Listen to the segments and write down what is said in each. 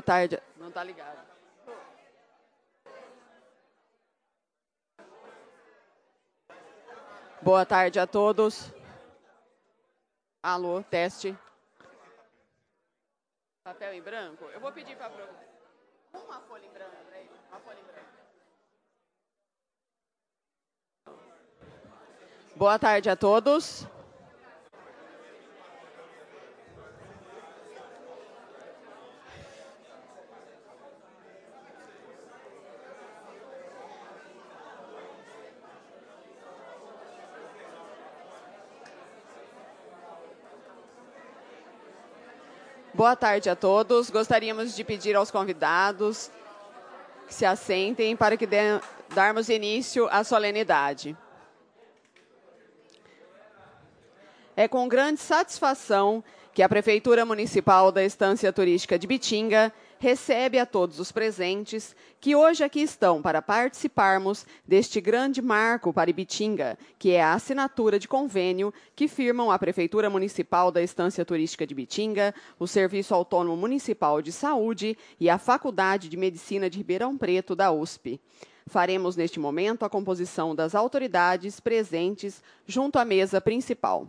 tarde. Não está ligado. Boa tarde a todos. Alô, teste. Papel em branco? Eu vou pedir para uma folha em branco, peraí. Uma folha em branco. Boa tarde a todos. Boa tarde a todos. Gostaríamos de pedir aos convidados que se assentem para que darmos início à solenidade. É com grande satisfação que a Prefeitura Municipal da Estância Turística de Bitinga recebe a todos os presentes que hoje aqui estão para participarmos deste grande marco para Ibitinga, que é a assinatura de convênio que firmam a Prefeitura Municipal da Estância Turística de Bitinga, o Serviço Autônomo Municipal de Saúde e a Faculdade de Medicina de Ribeirão Preto da USP. Faremos neste momento a composição das autoridades presentes junto à mesa principal.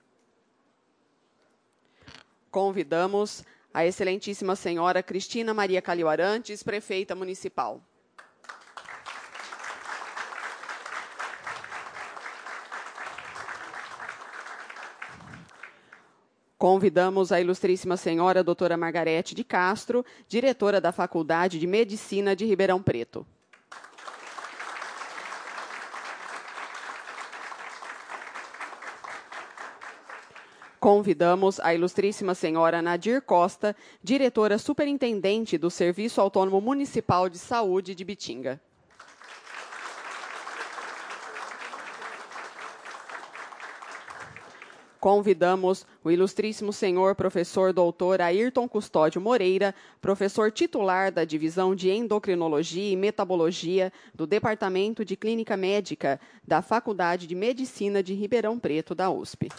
Convidamos a excelentíssima senhora Cristina Maria Calil Arantes, prefeita municipal. Convidamos a ilustríssima senhora doutora Margarete de Castro, diretora da Faculdade de Medicina de Ribeirão Preto. Convidamos a ilustríssima senhora Nadir Costa, diretora superintendente do Serviço Autônomo Municipal de Saúde de Bitinga. Convidamos o ilustríssimo senhor professor doutor Ayrton Custódio Moreira, professor titular da Divisão de Endocrinologia e Metabologia do Departamento de Clínica Médica da Faculdade de Medicina de Ribeirão Preto da USP.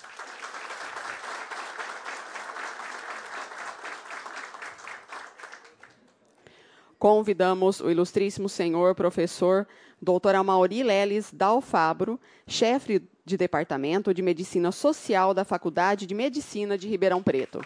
Convidamos o ilustríssimo senhor professor Dr. Amaury Leles Dalfabro, chefe de Departamento de Medicina Social da Faculdade de Medicina de Ribeirão Preto.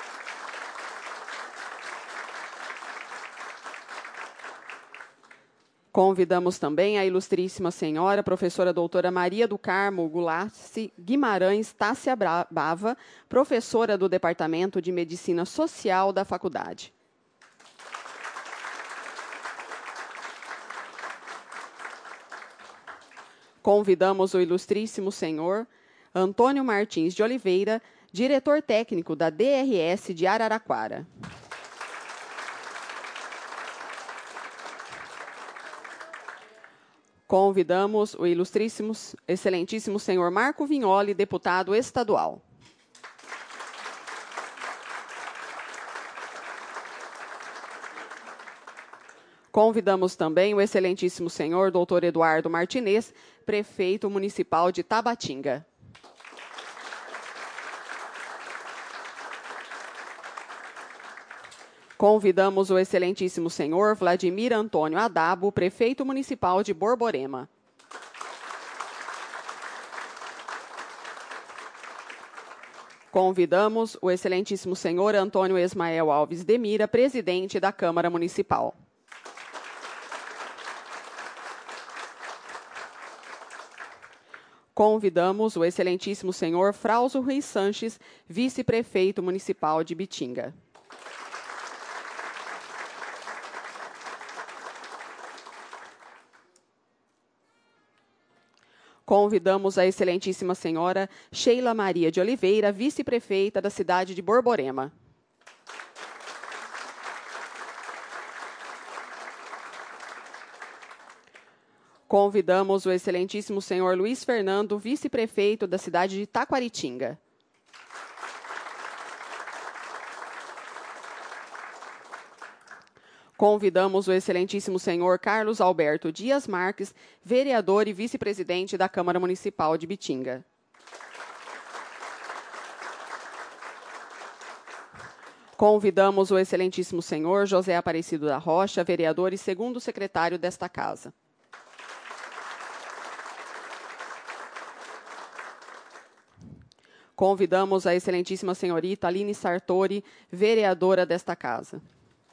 Convidamos também a ilustríssima senhora professora doutora Maria do Carmo Gulassi Guimarães Tássia Bava, professora do Departamento de Medicina Social da Faculdade. Convidamos o ilustríssimo senhor Antônio Martins de Oliveira, diretor técnico da DRS de Araraquara. Convidamos o ilustríssimo, excelentíssimo senhor Marco Vignoli, deputado estadual. Convidamos também o excelentíssimo senhor doutor Eduardo Martinez, prefeito municipal de Tabatinga. Convidamos o excelentíssimo senhor Vladimir Antônio Adabo, prefeito municipal de Borborema. Convidamos o excelentíssimo senhor Antônio Ismael Alves Demira, presidente da Câmara Municipal. Convidamos o excelentíssimo senhor Frauso Ruiz Sanches, vice-prefeito municipal de Bitinga. Convidamos a excelentíssima senhora Sheila Maria de Oliveira, vice-prefeita da cidade de Borborema. Convidamos o excelentíssimo senhor Luiz Fernando, vice-prefeito da cidade de Taquaritinga. Convidamos o excelentíssimo senhor Carlos Alberto Dias Marques, vereador e vice-presidente da Câmara Municipal de Bitinga. Convidamos o excelentíssimo senhor José Aparecido da Rocha, vereador e segundo secretário desta casa. Convidamos a excelentíssima senhorita Aline Sartori, vereadora desta casa.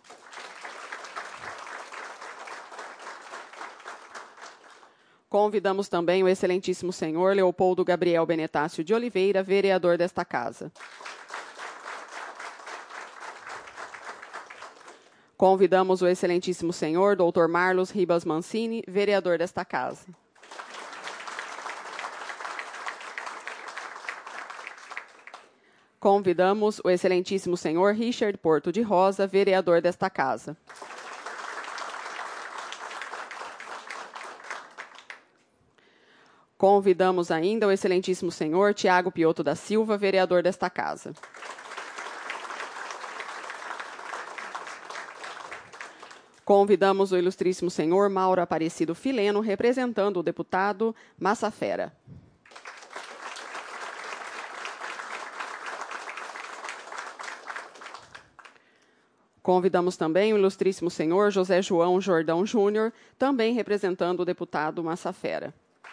Convidamos também o excelentíssimo senhor Leopoldo Gabriel Benetácio de Oliveira, vereador desta casa. Convidamos o excelentíssimo senhor Dr. Marlos Ribas Mancini, vereador desta casa. Convidamos o excelentíssimo senhor Richard Porto de Rosa, vereador desta casa. Convidamos ainda o excelentíssimo senhor Tiago Piotto da Silva, vereador desta casa. Convidamos o ilustríssimo senhor Mauro Aparecido Fileno, representando o deputado Massafera. Convidamos também o ilustríssimo senhor José João Jordão Júnior, também representando o deputado Massafera.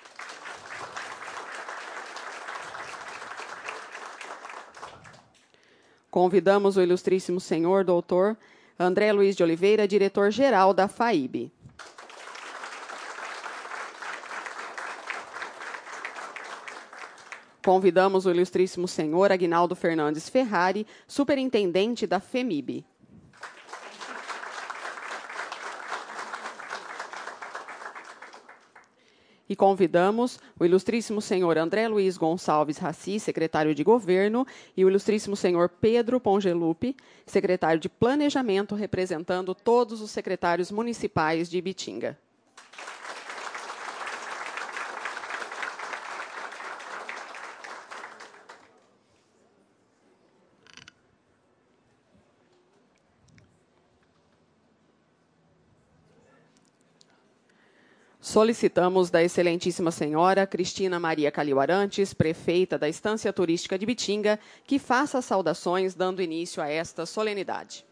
Convidamos o ilustríssimo senhor doutor André Luiz de Oliveira, diretor-geral da FAIB. Convidamos o ilustríssimo senhor Aguinaldo Fernandes Ferrari, superintendente da FEMIB. E convidamos o ilustríssimo senhor André Luiz Gonçalves Raci, secretário de Governo, e o ilustríssimo senhor Pedro Pongelupi, secretário de Planejamento, representando todos os secretários municipais de Ibitinga. Solicitamos da excelentíssima senhora Cristina Maria Calil Arantes, prefeita da Estância Turística de Ibitinga, que faça as saudações, dando início a esta solenidade.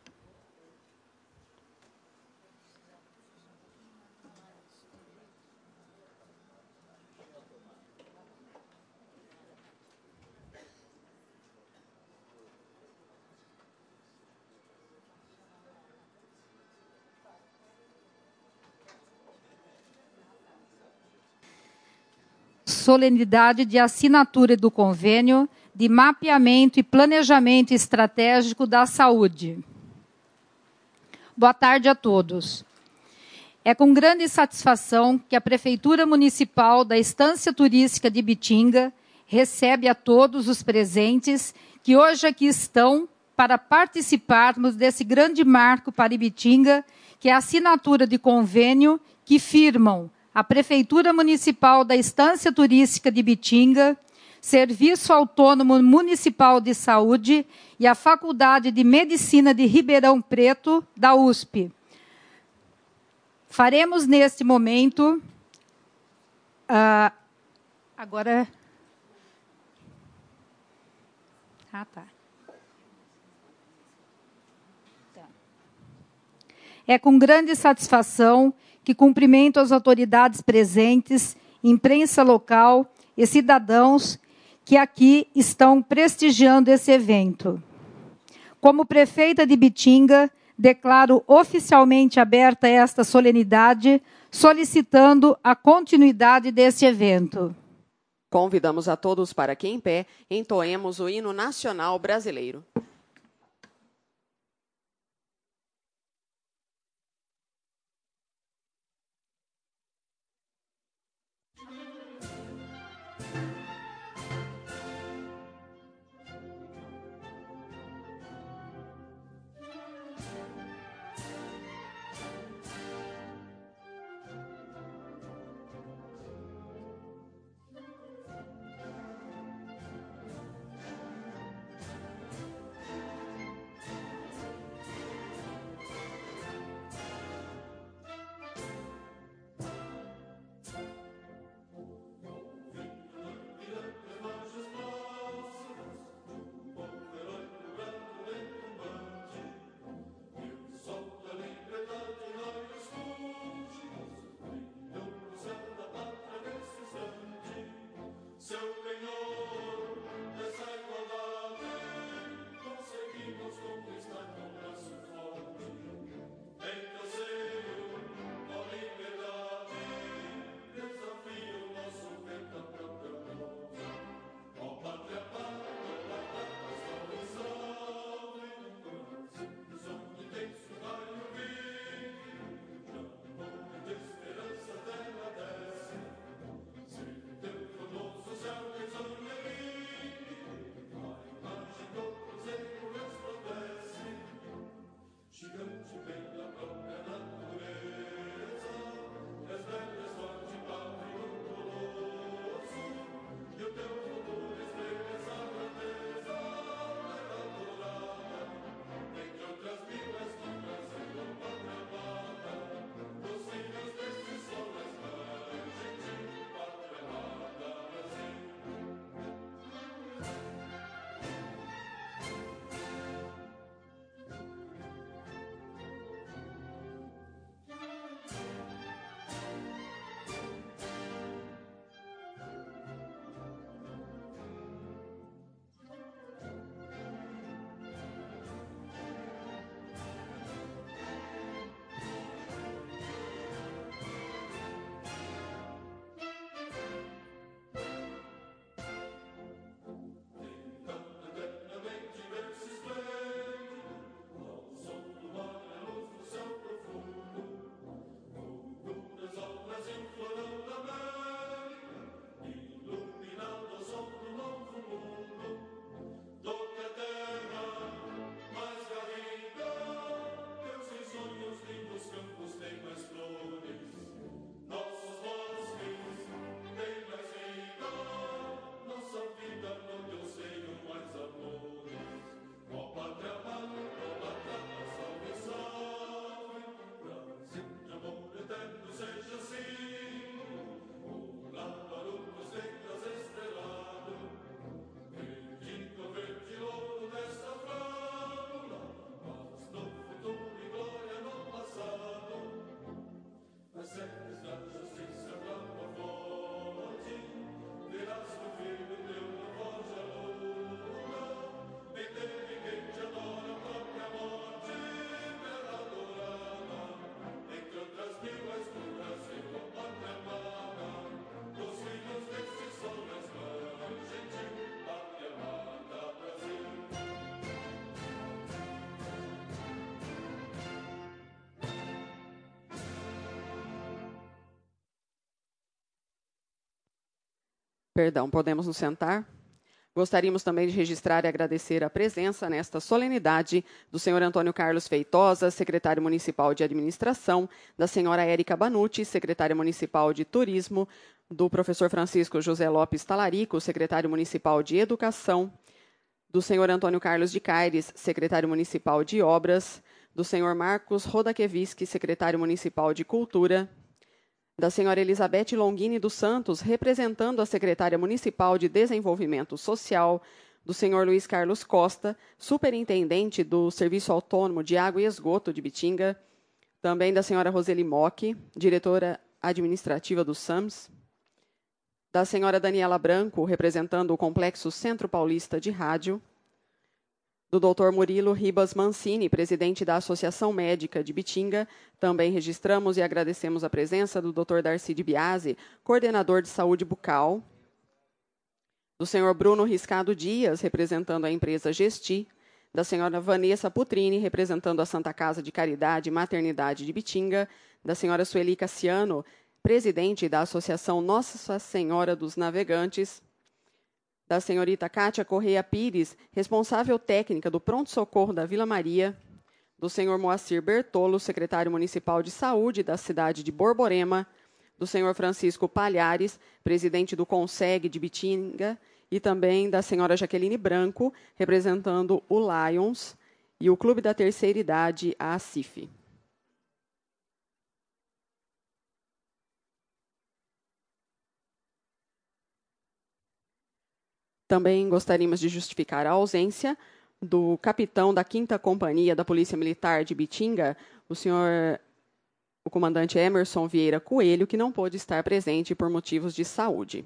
Solenidade de assinatura do convênio de mapeamento e planejamento estratégico da saúde. Boa tarde a todos. É com grande satisfação que a Prefeitura Municipal da Estância Turística de Ibitinga recebe a todos os presentes que hoje aqui estão para participarmos desse grande marco para Ibitinga, que é a assinatura de convênio que firmam a Prefeitura Municipal da Estância Turística de Ibitinga, Serviço Autônomo Municipal de Saúde e a Faculdade de Medicina de Ribeirão Preto, da USP. Faremos, neste momento, agora... É com grande satisfação que cumprimento as autoridades presentes, imprensa local e cidadãos que aqui estão prestigiando esse evento. Como prefeita de Ibitinga, declaro oficialmente aberta esta solenidade, solicitando a continuidade desse evento. Convidamos a todos para que, em pé, entoemos o hino nacional brasileiro. Perdão, podemos nos sentar? Gostaríamos também de registrar e agradecer a presença nesta solenidade do senhor Antônio Carlos Feitosa, secretário municipal de administração, da senhora Érica Banucci, secretária municipal de turismo, do professor Francisco José Lopes Talarico, secretário municipal de educação, do senhor Antônio Carlos de Caires, secretário municipal de obras, do senhor Marcos Rodakiewicz, secretário municipal de cultura, da senhora Elizabeth Longini dos Santos, representando a secretária municipal de Desenvolvimento Social, do senhor Luiz Carlos Costa, superintendente do Serviço Autônomo de Água e Esgoto de Bitinga, também da senhora Roseli Mock, diretora administrativa do SAMS, da senhora Daniela Branco, representando o Complexo Centro Paulista de Rádio, do Dr. Murilo Ribas Mancini, presidente da Associação Médica de Bitinga. Também registramos e agradecemos a presença do Dr. Darcy de Biasi, coordenador de saúde bucal, do senhor Bruno Riscado Dias, representando a empresa Gesti, da senhora Vanessa Putrini, representando a Santa Casa de Caridade e Maternidade de Bitinga, da senhora Sueli Cassiano, presidente da Associação Nossa Senhora dos Navegantes, da senhorita Cátia Correia Pires, responsável técnica do Pronto-Socorro da Vila Maria, do senhor Moacir Bertolo, secretário municipal de saúde da cidade de Borborema, do senhor Francisco Palhares, presidente do CONSEG de Bitinga, e também da senhora Jaqueline Branco, representando o Lions e o Clube da Terceira Idade, a ACIF. Também gostaríamos de justificar a ausência do capitão da 5ª Companhia da Polícia Militar de Bitinga, o comandante Emerson Vieira Coelho, que não pôde estar presente por motivos de saúde.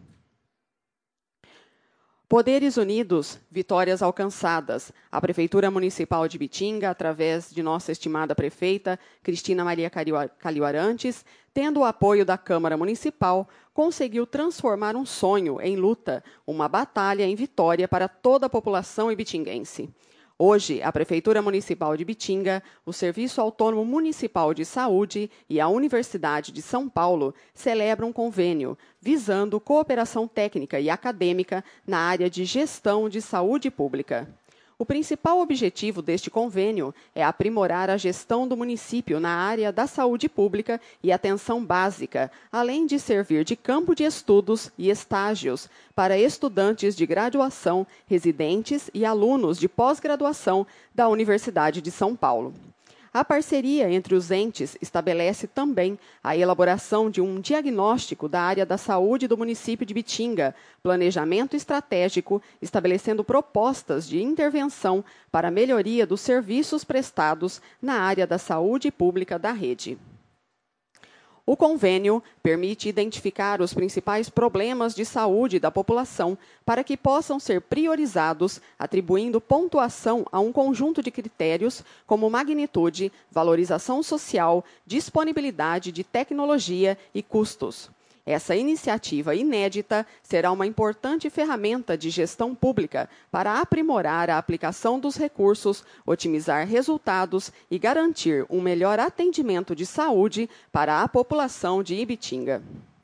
Poderes unidos, vitórias alcançadas. A Prefeitura Municipal de Bitinga, através de nossa estimada prefeita, Cristina Maria Calil Arantes, tendo o apoio da Câmara Municipal, conseguiu transformar um sonho em luta, uma batalha em vitória para toda a população ibitinguense. Hoje, a Prefeitura Municipal de Bitinga, o Serviço Autônomo Municipal de Saúde e a Universidade de São Paulo celebram um convênio visando cooperação técnica e acadêmica na área de gestão de saúde pública. O principal objetivo deste convênio é aprimorar a gestão do município na área da saúde pública e atenção básica, além de servir de campo de estudos e estágios para estudantes de graduação, residentes e alunos de pós-graduação da Universidade de São Paulo. A parceria entre os entes estabelece também a elaboração de um diagnóstico da área da saúde do município de Ibitinga, planejamento estratégico, estabelecendo propostas de intervenção para a melhoria dos serviços prestados na área da saúde pública da rede. O convênio permite identificar os principais problemas de saúde da população para que possam ser priorizados, atribuindo pontuação a um conjunto de critérios como magnitude, valorização social, disponibilidade de tecnologia e custos. Essa iniciativa inédita será uma importante ferramenta de gestão pública para aprimorar a aplicação dos recursos, otimizar resultados e garantir um melhor atendimento de saúde para a população de Ibitinga.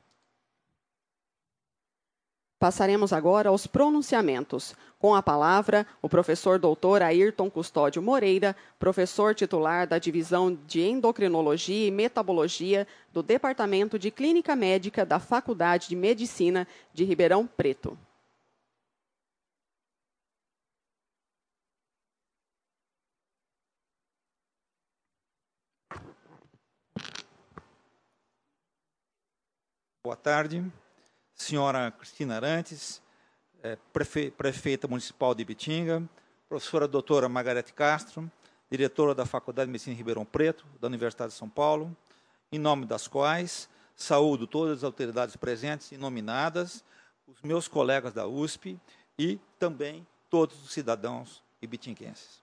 Passaremos agora aos pronunciamentos. Com a palavra, o professor doutor Ayrton Custódio Moreira, professor titular da Divisão de Endocrinologia e Metabologia do Departamento de Clínica Médica da Faculdade de Medicina de Ribeirão Preto. Boa tarde, senhora Cristina Arantes, prefeita municipal de Ibitinga, professora doutora Margarete Castro, diretora da Faculdade de Medicina de Ribeirão Preto, da Universidade de São Paulo, em nome das quais saúdo todas as autoridades presentes e nominadas, os meus colegas da USP e também todos os cidadãos ibitinguenses.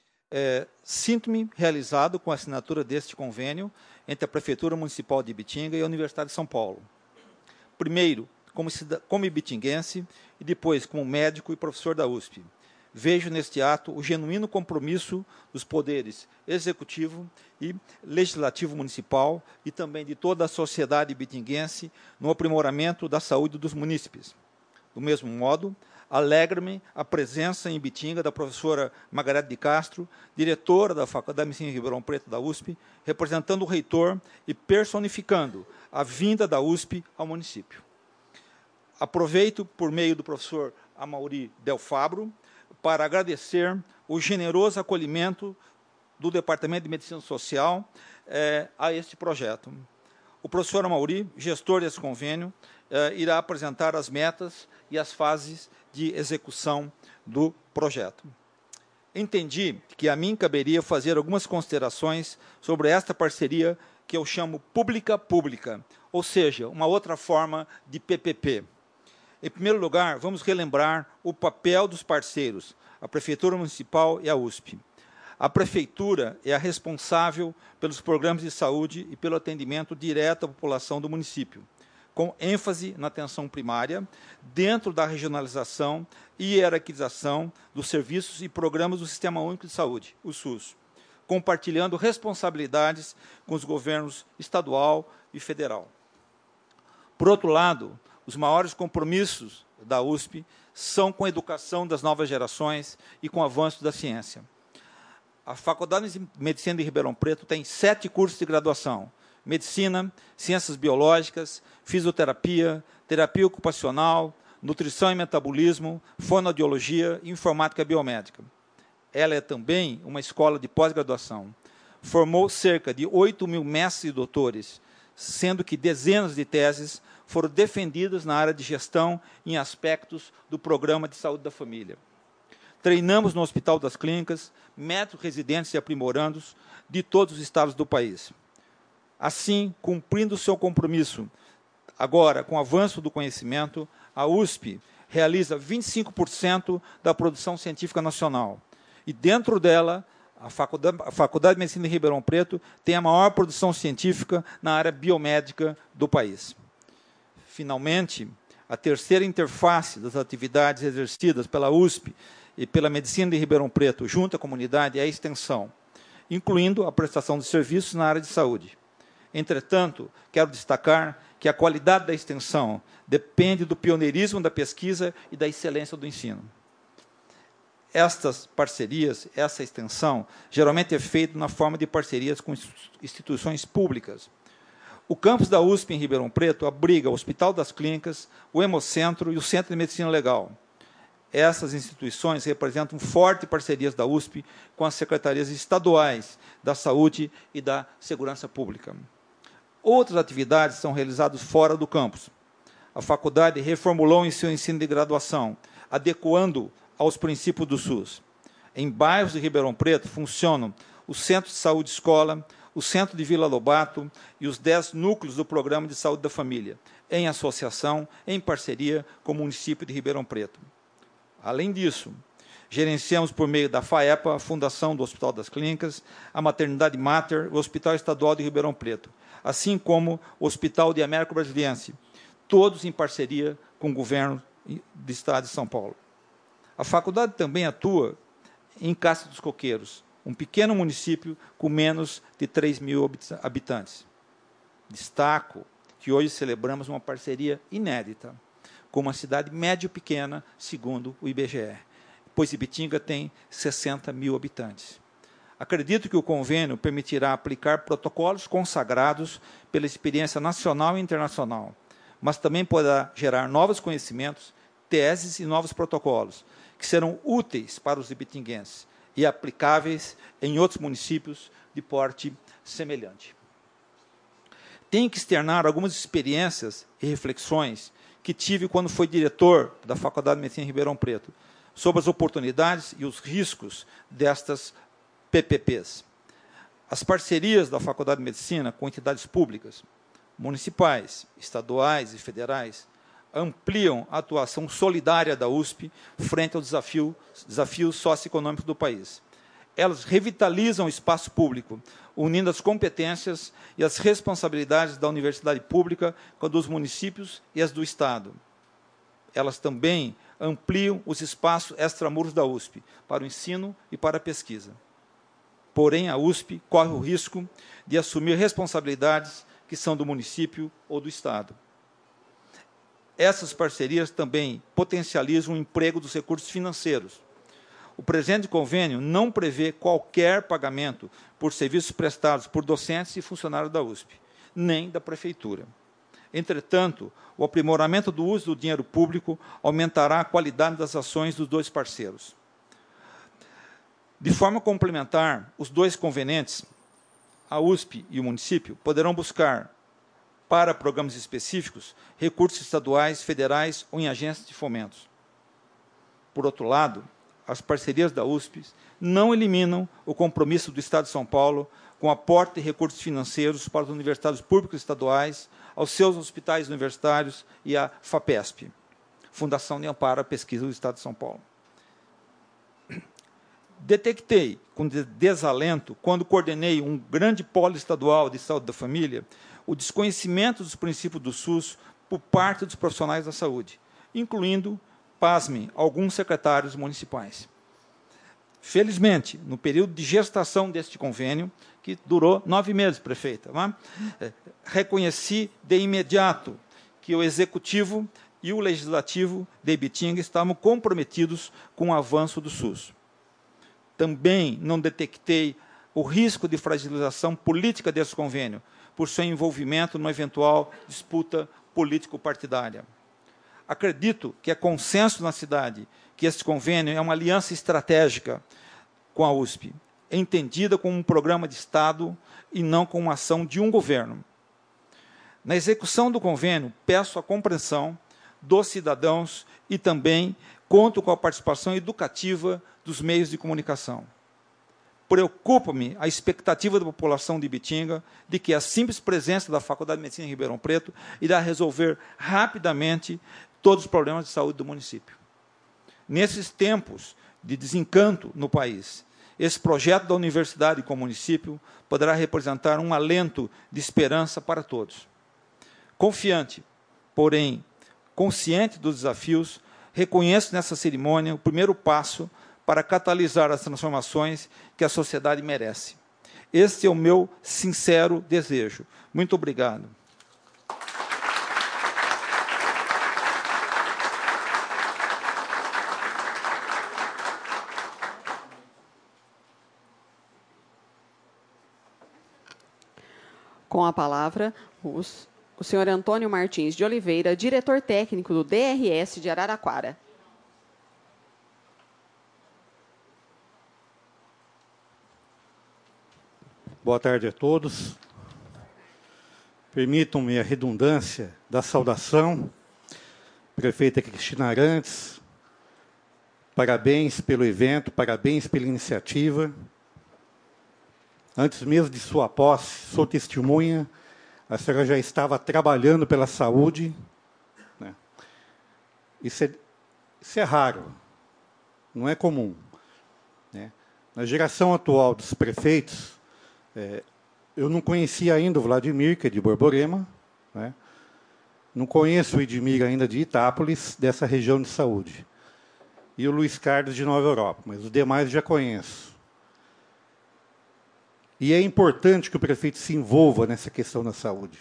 Sinto-me realizado com a assinatura deste convênio entre a Prefeitura Municipal de Ibitinga e a Universidade de São Paulo. Primeiro, como ibitinguense, e depois como médico e professor da USP. Vejo neste ato o genuíno compromisso dos poderes executivo e legislativo municipal e também de toda a sociedade ibitinguense no aprimoramento da saúde dos munícipes. Do mesmo modo, alegra-me a presença em Ibitinga da professora Margarete de Castro, diretora da Faculdade de Medicina de Ribeirão Preto da USP, representando o reitor e personificando a vinda da USP ao município. Aproveito, por meio do professor Amaury Del Fabro, para agradecer o generoso acolhimento do Departamento de Medicina Social a este projeto. O professor Amaury, gestor desse convênio, irá apresentar as metas e as fases de execução do projeto. Entendi que a mim caberia fazer algumas considerações sobre esta parceria que eu chamo pública-pública, ou seja, uma outra forma de PPP. Em primeiro lugar, vamos relembrar o papel dos parceiros, a Prefeitura Municipal e a USP. A Prefeitura é a responsável pelos programas de saúde e pelo atendimento direto à população do município, com ênfase na atenção primária, dentro da regionalização e hierarquização dos serviços e programas do Sistema Único de Saúde, o SUS, compartilhando responsabilidades com os governos estadual e federal. Por outro lado, os maiores compromissos da USP são com a educação das novas gerações e com o avanço da ciência. A Faculdade de Medicina de Ribeirão Preto tem 7 cursos de graduação: Medicina, Ciências Biológicas, Fisioterapia, Terapia Ocupacional, Nutrição e Metabolismo, Fonoaudiologia e Informática Biomédica. Ela é também uma escola de pós-graduação. Formou cerca de 8.000 mestres e doutores, sendo que dezenas de teses foram defendidas na área de gestão em aspectos do Programa de Saúde da Família. Treinamos no Hospital das Clínicas, médicos residentes e aprimorandos de todos os estados do país. Assim, cumprindo o seu compromisso, agora, com o avanço do conhecimento, a USP realiza 25% da produção científica nacional. E, dentro dela, a Faculdade de Medicina de Ribeirão Preto tem a maior produção científica na área biomédica do país. Finalmente, a terceira interface das atividades exercidas pela USP e pela Medicina de Ribeirão Preto junto à comunidade é a extensão, incluindo a prestação de serviços na área de saúde. Entretanto, quero destacar que a qualidade da extensão depende do pioneirismo da pesquisa e da excelência do ensino. Estas parcerias, essa extensão, geralmente é feita na forma de parcerias com instituições públicas. O campus da USP em Ribeirão Preto abriga o Hospital das Clínicas, o Hemocentro e o Centro de Medicina Legal. Essas instituições representam fortes parcerias da USP com as secretarias estaduais da Saúde e da Segurança Pública. Outras atividades são realizadas fora do campus. A faculdade reformulou em seu ensino de graduação, adequando aos princípios do SUS. Em bairros de Ribeirão Preto funcionam o Centro de Saúde Escola, o Centro de Vila Lobato e os 10 núcleos do Programa de Saúde da Família, em associação, em parceria com o município de Ribeirão Preto. Além disso, gerenciamos por meio da FAEPA, a Fundação do Hospital das Clínicas, a Maternidade Mater, o Hospital Estadual de Ribeirão Preto, assim como o Hospital de Américo Brasiliense, todos em parceria com o governo do Estado de São Paulo. A faculdade também atua em Castro dos Coqueiros, um pequeno município com menos de 3.000 habitantes. Destaco que hoje celebramos uma parceria inédita com uma cidade médio-pequena, segundo o IBGE, pois Ibitinga tem 60.000 habitantes. Acredito que o convênio permitirá aplicar protocolos consagrados pela experiência nacional e internacional, mas também poderá gerar novos conhecimentos, teses e novos protocolos, que serão úteis para os ibitinguenses e aplicáveis em outros municípios de porte semelhante. Tenho que externar algumas experiências e reflexões que tive quando fui diretor da Faculdade de Medicina em Ribeirão Preto, sobre as oportunidades e os riscos destas PPPs. As parcerias da Faculdade de Medicina com entidades públicas, municipais, estaduais e federais, ampliam a atuação solidária da USP frente aos desafios socioeconômicos do país. Elas revitalizam o espaço público, unindo as competências e as responsabilidades da universidade pública com a dos municípios e as do Estado. Elas também ampliam os espaços extramuros da USP para o ensino e para a pesquisa. Porém, a USP corre o risco de assumir responsabilidades que são do município ou do Estado. Essas parcerias também potencializam o emprego dos recursos financeiros. O presente convênio não prevê qualquer pagamento por serviços prestados por docentes e funcionários da USP, nem da Prefeitura. Entretanto, o aprimoramento do uso do dinheiro público aumentará a qualidade das ações dos dois parceiros. De forma complementar, os dois convenientes, a USP e o município, poderão buscar, para programas específicos, recursos estaduais, federais ou em agências de fomentos. Por outro lado, as parcerias da USP não eliminam o compromisso do Estado de São Paulo com aporte de recursos financeiros para as universidades públicas estaduais, aos seus hospitais universitários e à FAPESP, Fundação de Amparo à Pesquisa do Estado de São Paulo. Detectei com desalento, quando coordenei um grande polo estadual de saúde da família, o desconhecimento dos princípios do SUS por parte dos profissionais da saúde, incluindo, pasmem, alguns secretários municipais. Felizmente, no período de gestação deste convênio, que durou 9 meses, prefeita, reconheci de imediato que o Executivo e o Legislativo de Ibitinga estavam comprometidos com o avanço do SUS. Também não detectei o risco de fragilização política desse convênio, por seu envolvimento numa eventual disputa político-partidária. Acredito que é consenso na cidade que este convênio é uma aliança estratégica com a USP, entendida como um programa de Estado e não como uma ação de um governo. Na execução do convênio, peço a compreensão dos cidadãos e também conto com a participação educativa dos meios de comunicação. Preocupa-me a expectativa da população de Ibitinga de que a simples presença da Faculdade de Medicina em Ribeirão Preto irá resolver rapidamente todos os problemas de saúde do município. Nesses tempos de desencanto no país, esse projeto da universidade com o município poderá representar um alento de esperança para todos. Confiante, porém consciente dos desafios, reconheço nessa cerimônia o primeiro passo para catalisar as transformações que a sociedade merece. Este é o meu sincero desejo. Muito obrigado. Com a palavra, o senhor Antônio Martins de Oliveira, diretor técnico do DRS de Araraquara. Boa tarde a todos. Permitam-me a redundância da saudação. Prefeita Cristina Arantes, parabéns pelo evento, parabéns pela iniciativa. Antes mesmo de sua posse, sou testemunha, a senhora já estava trabalhando pela saúde, né? Isso é raro, não é comum, né? Na geração atual dos prefeitos, eu não conhecia ainda o Vladimir, que é de Borborema, né? Não conheço o Edmir ainda de Itápolis, dessa região de saúde. E o Luiz Carlos de Nova Europa, mas os demais já conheço. E é importante que o prefeito se envolva nessa questão da saúde.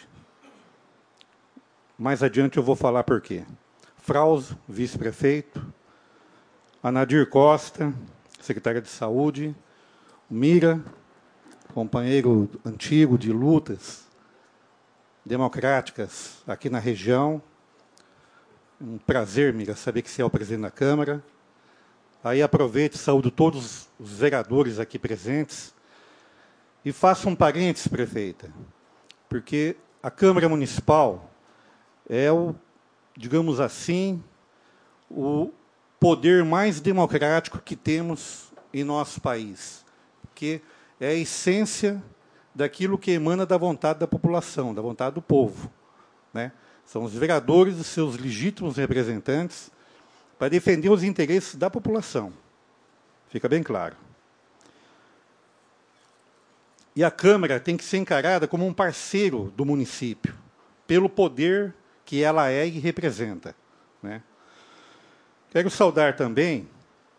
Mais adiante eu vou falar por quê. Frauso, vice-prefeito, a Nadir Costa, secretária de Saúde, o Mira, companheiro antigo de lutas democráticas aqui na região. Um prazer, Mira, saber que você é o presidente da Câmara. Aí aproveito e saúdo todos os vereadores aqui presentes. E faço um parênteses, prefeita, porque a Câmara Municipal é digamos assim, o poder mais democrático que temos em nosso país. Porque é a essência daquilo que emana da vontade da população, da vontade do povo, né? São os vereadores, os seus legítimos representantes, para defender os interesses da população. Fica bem claro. E a Câmara tem que ser encarada como um parceiro do município, pelo poder que ela é e representa, né? Quero saudar também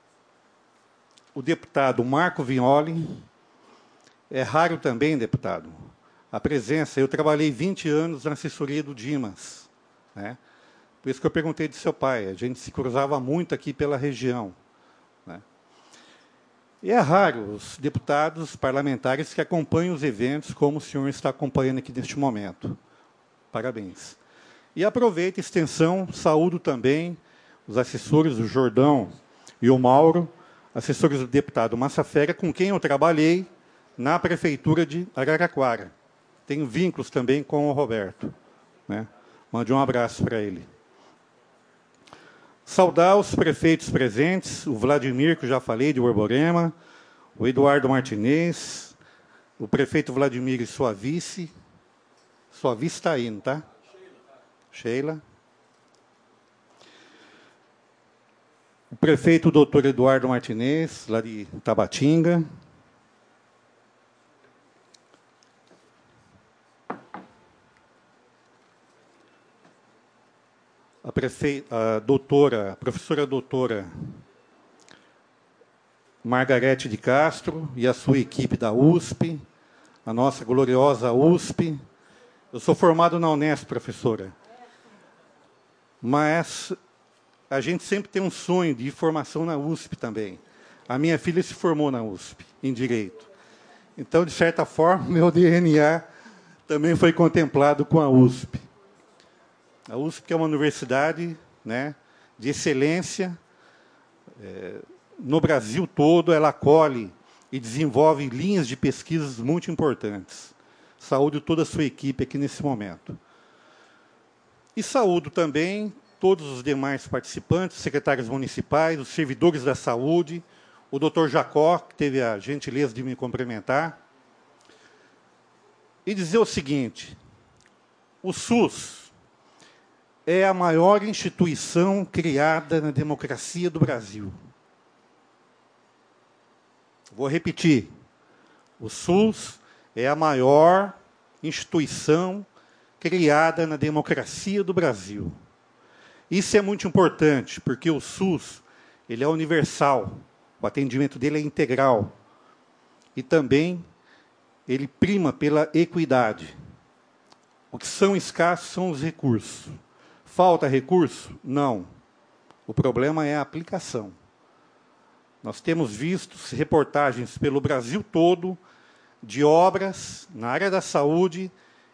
o deputado Marco Vignoli. É raro também, deputado, a presença. Eu trabalhei 20 anos na assessoria do Dimas, né? Por isso que eu perguntei de seu pai. A gente se cruzava muito aqui pela região, né? E é raro os deputados parlamentares que acompanham os eventos como o senhor está acompanhando aqui neste momento. Parabéns. E aproveito a extensão, saúdo também os assessores, o Jordão e o Mauro, assessores do deputado Massafera, com quem eu trabalhei na Prefeitura de Araraquara. Tenho vínculos também com o Roberto, né? Mande um abraço para ele. Saudar os prefeitos presentes, o Vladimir, que eu já falei, de Borborema, o Eduardo Martinez, o prefeito Vladimir e sua vice. Sua vice está aí, não está? Sheila. O prefeito doutor Eduardo Martinez, lá de Tabatinga. A professora doutora Margarete de Castro e a sua equipe da USP, a nossa gloriosa USP. Eu sou formado na Unesp, professora. Mas a gente sempre tem um sonho de formação na USP também. A minha filha se formou na USP, em Direito. Então, de certa forma, meu DNA também foi contemplado com a USP. A USP é uma universidade, né, de excelência. No Brasil todo, ela acolhe e desenvolve linhas de pesquisas muito importantes. Saúdo toda a sua equipe aqui nesse momento. E saúdo também todos os demais participantes, secretários municipais, os servidores da saúde, o doutor Jacó, que teve a gentileza de me cumprimentar. E dizer o seguinte: o SUS é a maior instituição criada na democracia do Brasil. Vou repetir. O SUS é a maior instituição criada na democracia do Brasil. Isso é muito importante, porque o SUS ele é universal, o atendimento dele é integral. E também ele prima pela equidade. O que são escassos são os recursos. Falta recurso? Não. O problema é a aplicação. Nós temos visto reportagens pelo Brasil todo de obras na área da saúde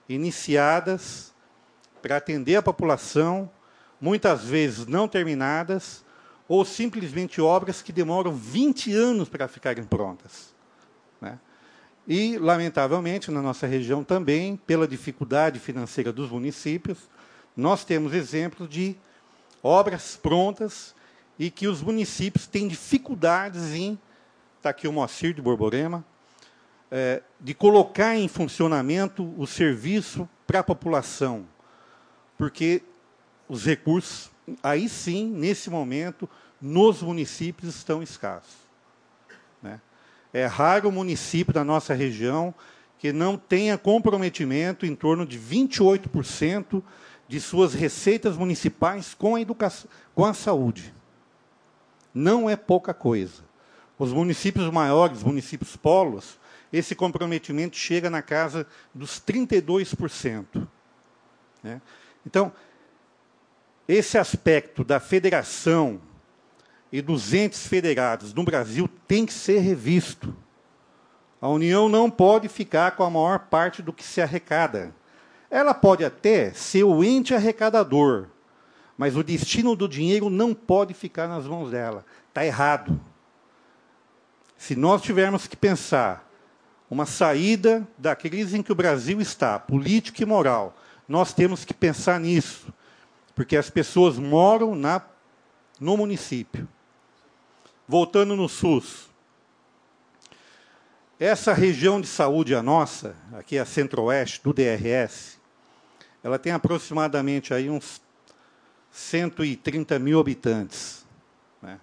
iniciadas para atender a população, muitas vezes não terminadas, ou simplesmente obras que demoram 20 anos para ficarem prontas, né? E, lamentavelmente, na nossa região também, pela dificuldade financeira dos municípios, nós temos exemplos de obras prontas e que os municípios têm dificuldades em, está aqui o Moacir de Borborema, de colocar em funcionamento o serviço para a população, porque os recursos, aí sim, nesse momento, nos municípios estão escassos, né? É raro o município da nossa região que não tenha comprometimento em torno de 28% de suas receitas municipais com a educação, com a saúde. Não é pouca coisa. Os municípios maiores, municípios polos, esse comprometimento chega na casa dos 32%, né? Então, esse aspecto da federação e dos entes federados no Brasil tem que ser revisto. A União não pode ficar com a maior parte do que se arrecada. Ela pode até ser o ente arrecadador, mas o destino do dinheiro não pode ficar nas mãos dela. Está errado. Se nós tivermos que pensar uma saída da crise em que o Brasil está, política e moral, nós temos que pensar nisso, porque as pessoas moram no município. Voltando no SUS, essa região de saúde, a nossa, aqui a Centro-Oeste, do DRS, ela tem aproximadamente aí uns 130 mil habitantes, né?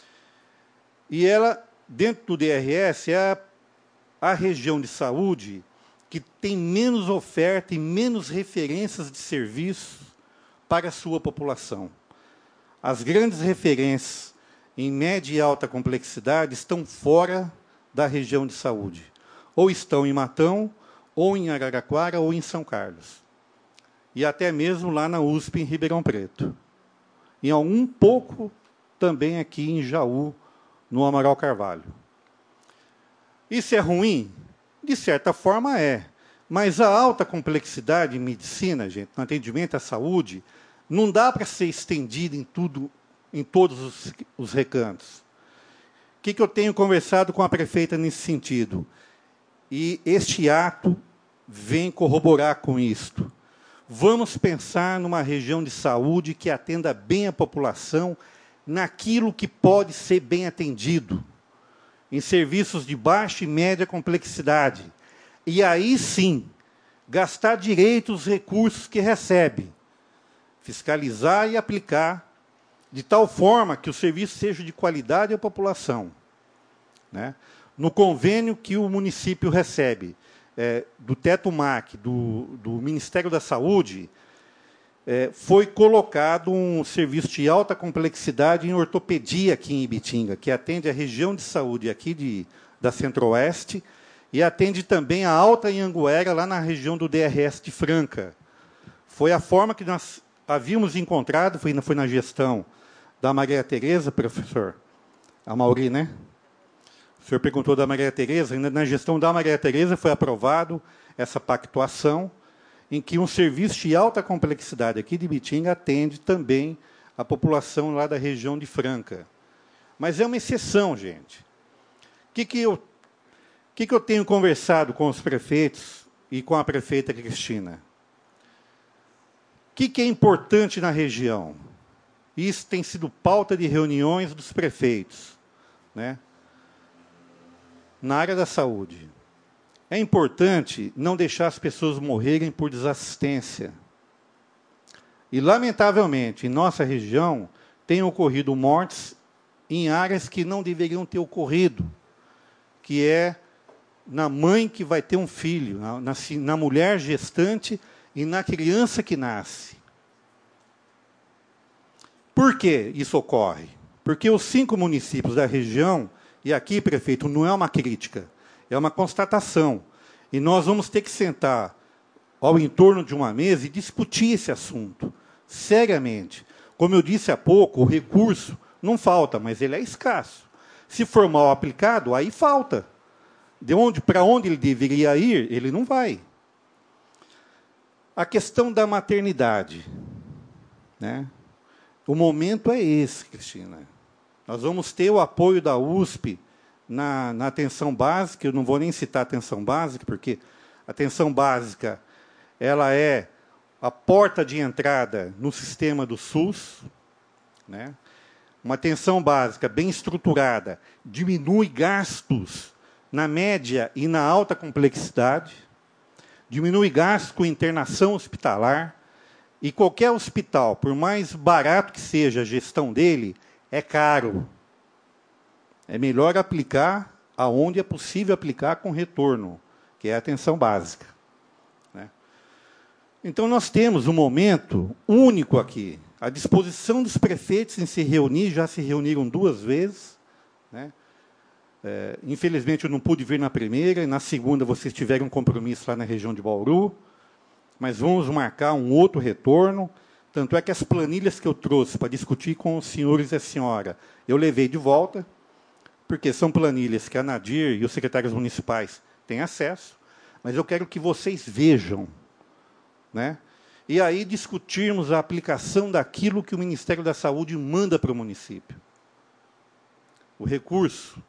E ela, dentro do DRS, é a região de saúde que tem menos oferta e menos referências de serviços para a sua população. As grandes referências em média e alta complexidade estão fora da região de saúde. Ou estão em Matão, ou em Araraquara, ou em São Carlos. E até mesmo lá na USP, em Ribeirão Preto. E um pouco também aqui em Jaú, no Amaral Carvalho. Isso é ruim? De certa forma é. Mas a alta complexidade em medicina, gente, no atendimento à saúde, não dá para ser estendida em todos os recantos. O que eu tenho conversado com a prefeita nesse sentido? E este ato vem corroborar com isto. Vamos pensar numa região de saúde que atenda bem a população naquilo que pode ser bem atendido, em serviços de baixa e média complexidade. E aí sim, gastar direito os recursos que recebe, fiscalizar e aplicar de tal forma que o serviço seja de qualidade à população, né? No convênio que o município recebe, do Teto MAC, do Ministério da Saúde, foi colocado um serviço de alta complexidade em ortopedia aqui em Ibitinga, que atende a região de saúde aqui da Centro-Oeste e atende também a Alta Anhanguera, lá na região do DRS de Franca. Foi a forma que nós havíamos encontrado, foi na gestão da Maria Tereza, professor, a Mauri, né? O senhor perguntou da Maria Tereza, ainda na gestão da Maria Tereza foi aprovado essa pactuação, em que um serviço de alta complexidade aqui de Ibitinga atende também a população lá da região de Franca. Mas é uma exceção, gente. O que eu tenho conversado com os prefeitos e com a prefeita Cristina? O que é importante na região? Isso tem sido pauta de reuniões dos prefeitos, né? Na área da saúde. É importante não deixar as pessoas morrerem por desassistência. E, lamentavelmente, em nossa região, tem ocorrido mortes em áreas que não deveriam ter ocorrido, que é na mãe que vai ter um filho, na mulher gestante e na criança que nasce. Por que isso ocorre? Porque os 5 municípios da região, e aqui, prefeito, não é uma crítica, é uma constatação. E nós vamos ter que sentar ao entorno de uma mesa e discutir esse assunto, seriamente. Como eu disse há pouco, o recurso não falta, mas ele é escasso. Se for mal aplicado, aí falta. Para onde ele deveria ir, ele não vai. A questão da maternidade, né? O momento é esse, Cristina. Nós vamos ter o apoio da USP na atenção básica. Eu não vou nem citar a atenção básica, porque a atenção básica ela é a porta de entrada no sistema do SUS, né? Uma atenção básica bem estruturada diminui gastos na média e na alta complexidade, diminui gastos com internação hospitalar, e qualquer hospital, por mais barato que seja a gestão dele, é caro. É melhor aplicar aonde é possível aplicar com retorno, que é a atenção básica, né? Então, nós temos um momento único aqui. À disposição dos prefeitos em se reunir, já se reuniram 2 vezes, né? Infelizmente, eu não pude vir na primeira, e na segunda vocês tiveram um compromisso lá na região de Bauru, mas vamos marcar um outro retorno. Tanto é que as planilhas que eu trouxe para discutir com os senhores e a senhora, eu levei de volta, porque são planilhas que a Nadir e os secretários municipais têm acesso, mas eu quero que vocês vejam, né? E aí discutirmos a aplicação daquilo que o Ministério da Saúde manda para o município. O recurso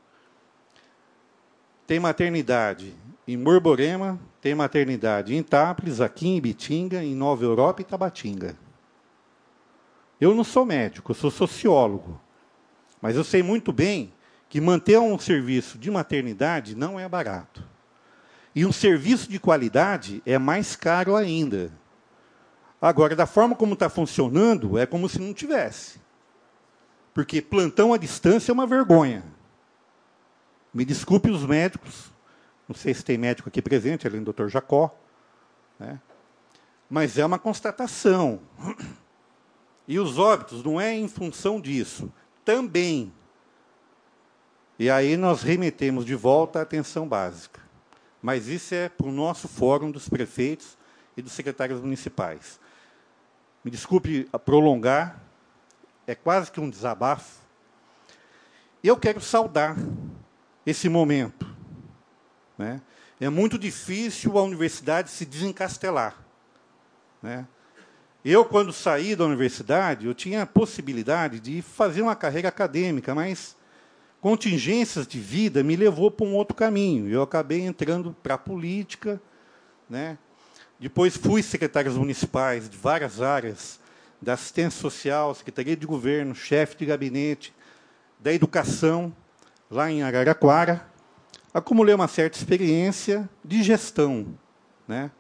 tem maternidade em Borborema, tem maternidade em Itápolis, aqui em Ibitinga, em Nova Europa e Tabatinga. Eu não sou médico, eu sou sociólogo, mas eu sei muito bem que manter um serviço de maternidade não é barato. E um serviço de qualidade é mais caro ainda. Agora, da forma como está funcionando, é como se não tivesse. Porque plantão à distância é uma vergonha. Me desculpe os médicos, não sei se tem médico aqui presente, além do Dr. Jacó, né? Mas é uma constatação. E os óbitos não é em função disso, também. E aí nós remetemos de volta à atenção básica. Mas isso é para o nosso fórum dos prefeitos e dos secretários municipais. Me desculpe prolongar, é quase que um desabafo. E eu quero saudar esse momento, né? É muito difícil a universidade se desencastelar, né? Eu, quando saí da universidade, eu tinha a possibilidade de fazer uma carreira acadêmica, mas contingências de vida me levou para um outro caminho. Eu acabei entrando para a política, né? Depois fui secretário municipais de várias áreas, da assistência social, secretaria de governo, chefe de gabinete, da educação, lá em Araraquara. Acumulei uma certa experiência de gestão, né?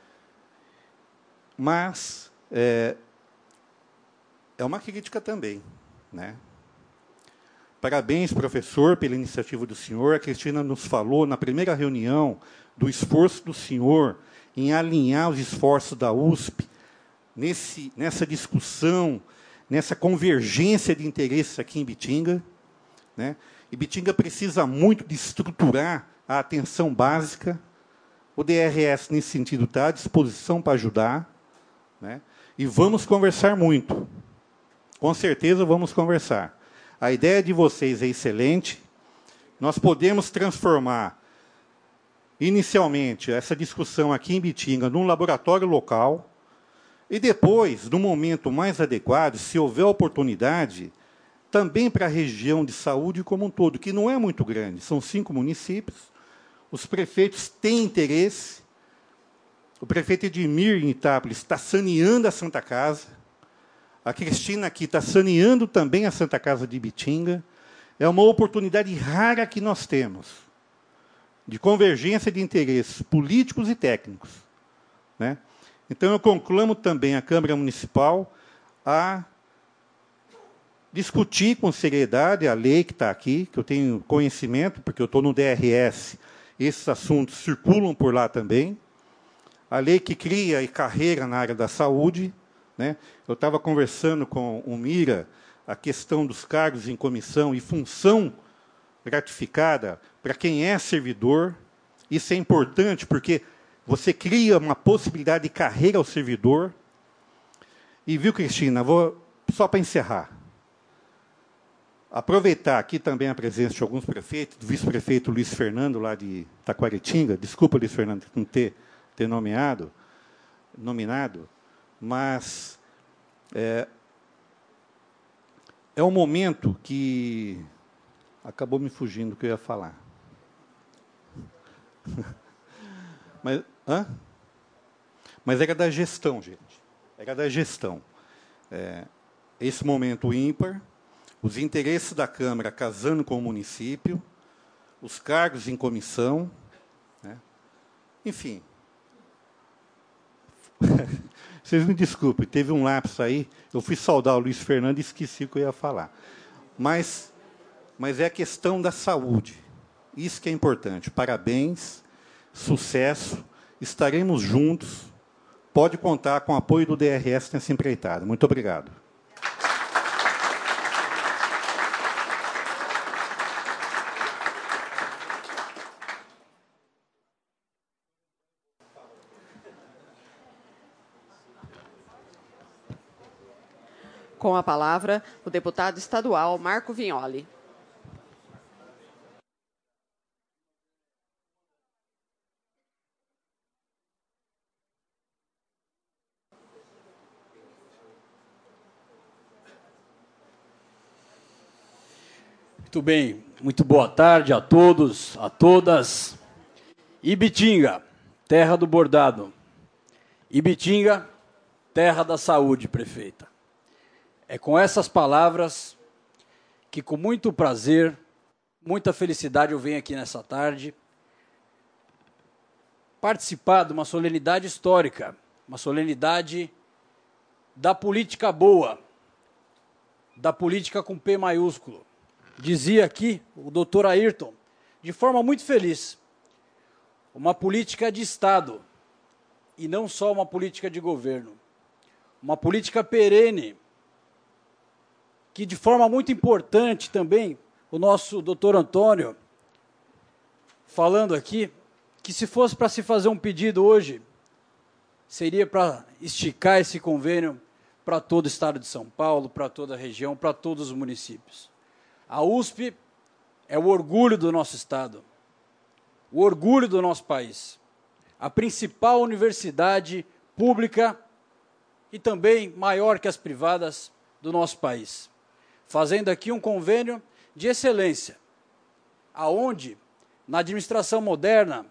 Mas é uma crítica também, né? Parabéns, professor, pela iniciativa do senhor. A Cristina nos falou, na primeira reunião, do esforço do senhor em alinhar os esforços da USP nessa discussão, nessa convergência de interesses aqui em Ibitinga, né? Ibitinga precisa muito de estruturar a atenção básica. O DRS, nesse sentido, está à disposição para ajudar, né? E vamos conversar muito. Com certeza vamos conversar. A ideia de vocês é excelente. Nós podemos transformar, inicialmente, essa discussão aqui em Ibitinga num laboratório local e depois, no momento mais adequado, se houver oportunidade, também para a região de saúde como um todo, que não é muito grande, são 5 municípios, os prefeitos têm interesse. O prefeito Edmir, em Itápolis, está saneando a Santa Casa. A Cristina aqui está saneando também a Santa Casa de Ibitinga. É uma oportunidade rara que nós temos, de convergência de interesses políticos e técnicos, né? Então, eu conclamo também a Câmara Municipal a discutir com seriedade a lei que está aqui, que eu tenho conhecimento, porque eu estou no DRS, esses assuntos circulam por lá também. A lei que cria carreira na área da saúde, né? Eu estava conversando com o Mira a questão dos cargos em comissão e função gratificada para quem é servidor. Isso é importante, porque você cria uma possibilidade de carreira ao servidor. E, viu, Cristina, só para encerrar, aproveitar aqui também a presença de alguns prefeitos, do vice-prefeito Luiz Fernando, lá de Taquaritinga, desculpa, Luiz Fernando, não ter nomeado, nominado, mas é um momento que acabou me fugindo o que eu ia falar. Mas era da gestão, gente. Era da gestão. Esse momento ímpar, os interesses da Câmara casando com o município, os cargos em comissão, né? Enfim. Vocês me desculpem, teve um lapso aí. Eu fui saudar o Luiz Fernando e esqueci o que eu ia falar. Mas é a questão da saúde. Isso que é importante. Parabéns, sucesso, estaremos juntos. Pode contar com o apoio do DRS nessa empreitada. Muito obrigado. Com a palavra, o deputado estadual Marco Vignoli. Muito bem, muito boa tarde a todos, a todas. Ibitinga, terra do bordado. Ibitinga, terra da saúde, prefeita. É com essas palavras que, com muito prazer, muita felicidade, eu venho aqui nessa tarde participar de uma solenidade histórica, uma solenidade da política boa, da política com P maiúsculo. Dizia aqui o doutor Ayrton, de forma muito feliz, uma política de Estado, e não só uma política de governo, uma política perene, que de forma muito importante também, o nosso doutor Antônio, falando aqui, que se fosse para se fazer um pedido hoje, seria para esticar esse convênio para todo o estado de São Paulo, para toda a região, para todos os municípios. A USP é o orgulho do nosso estado, o orgulho do nosso país, a principal universidade pública e também maior que as privadas do nosso país, fazendo aqui um convênio de excelência, aonde, na administração moderna,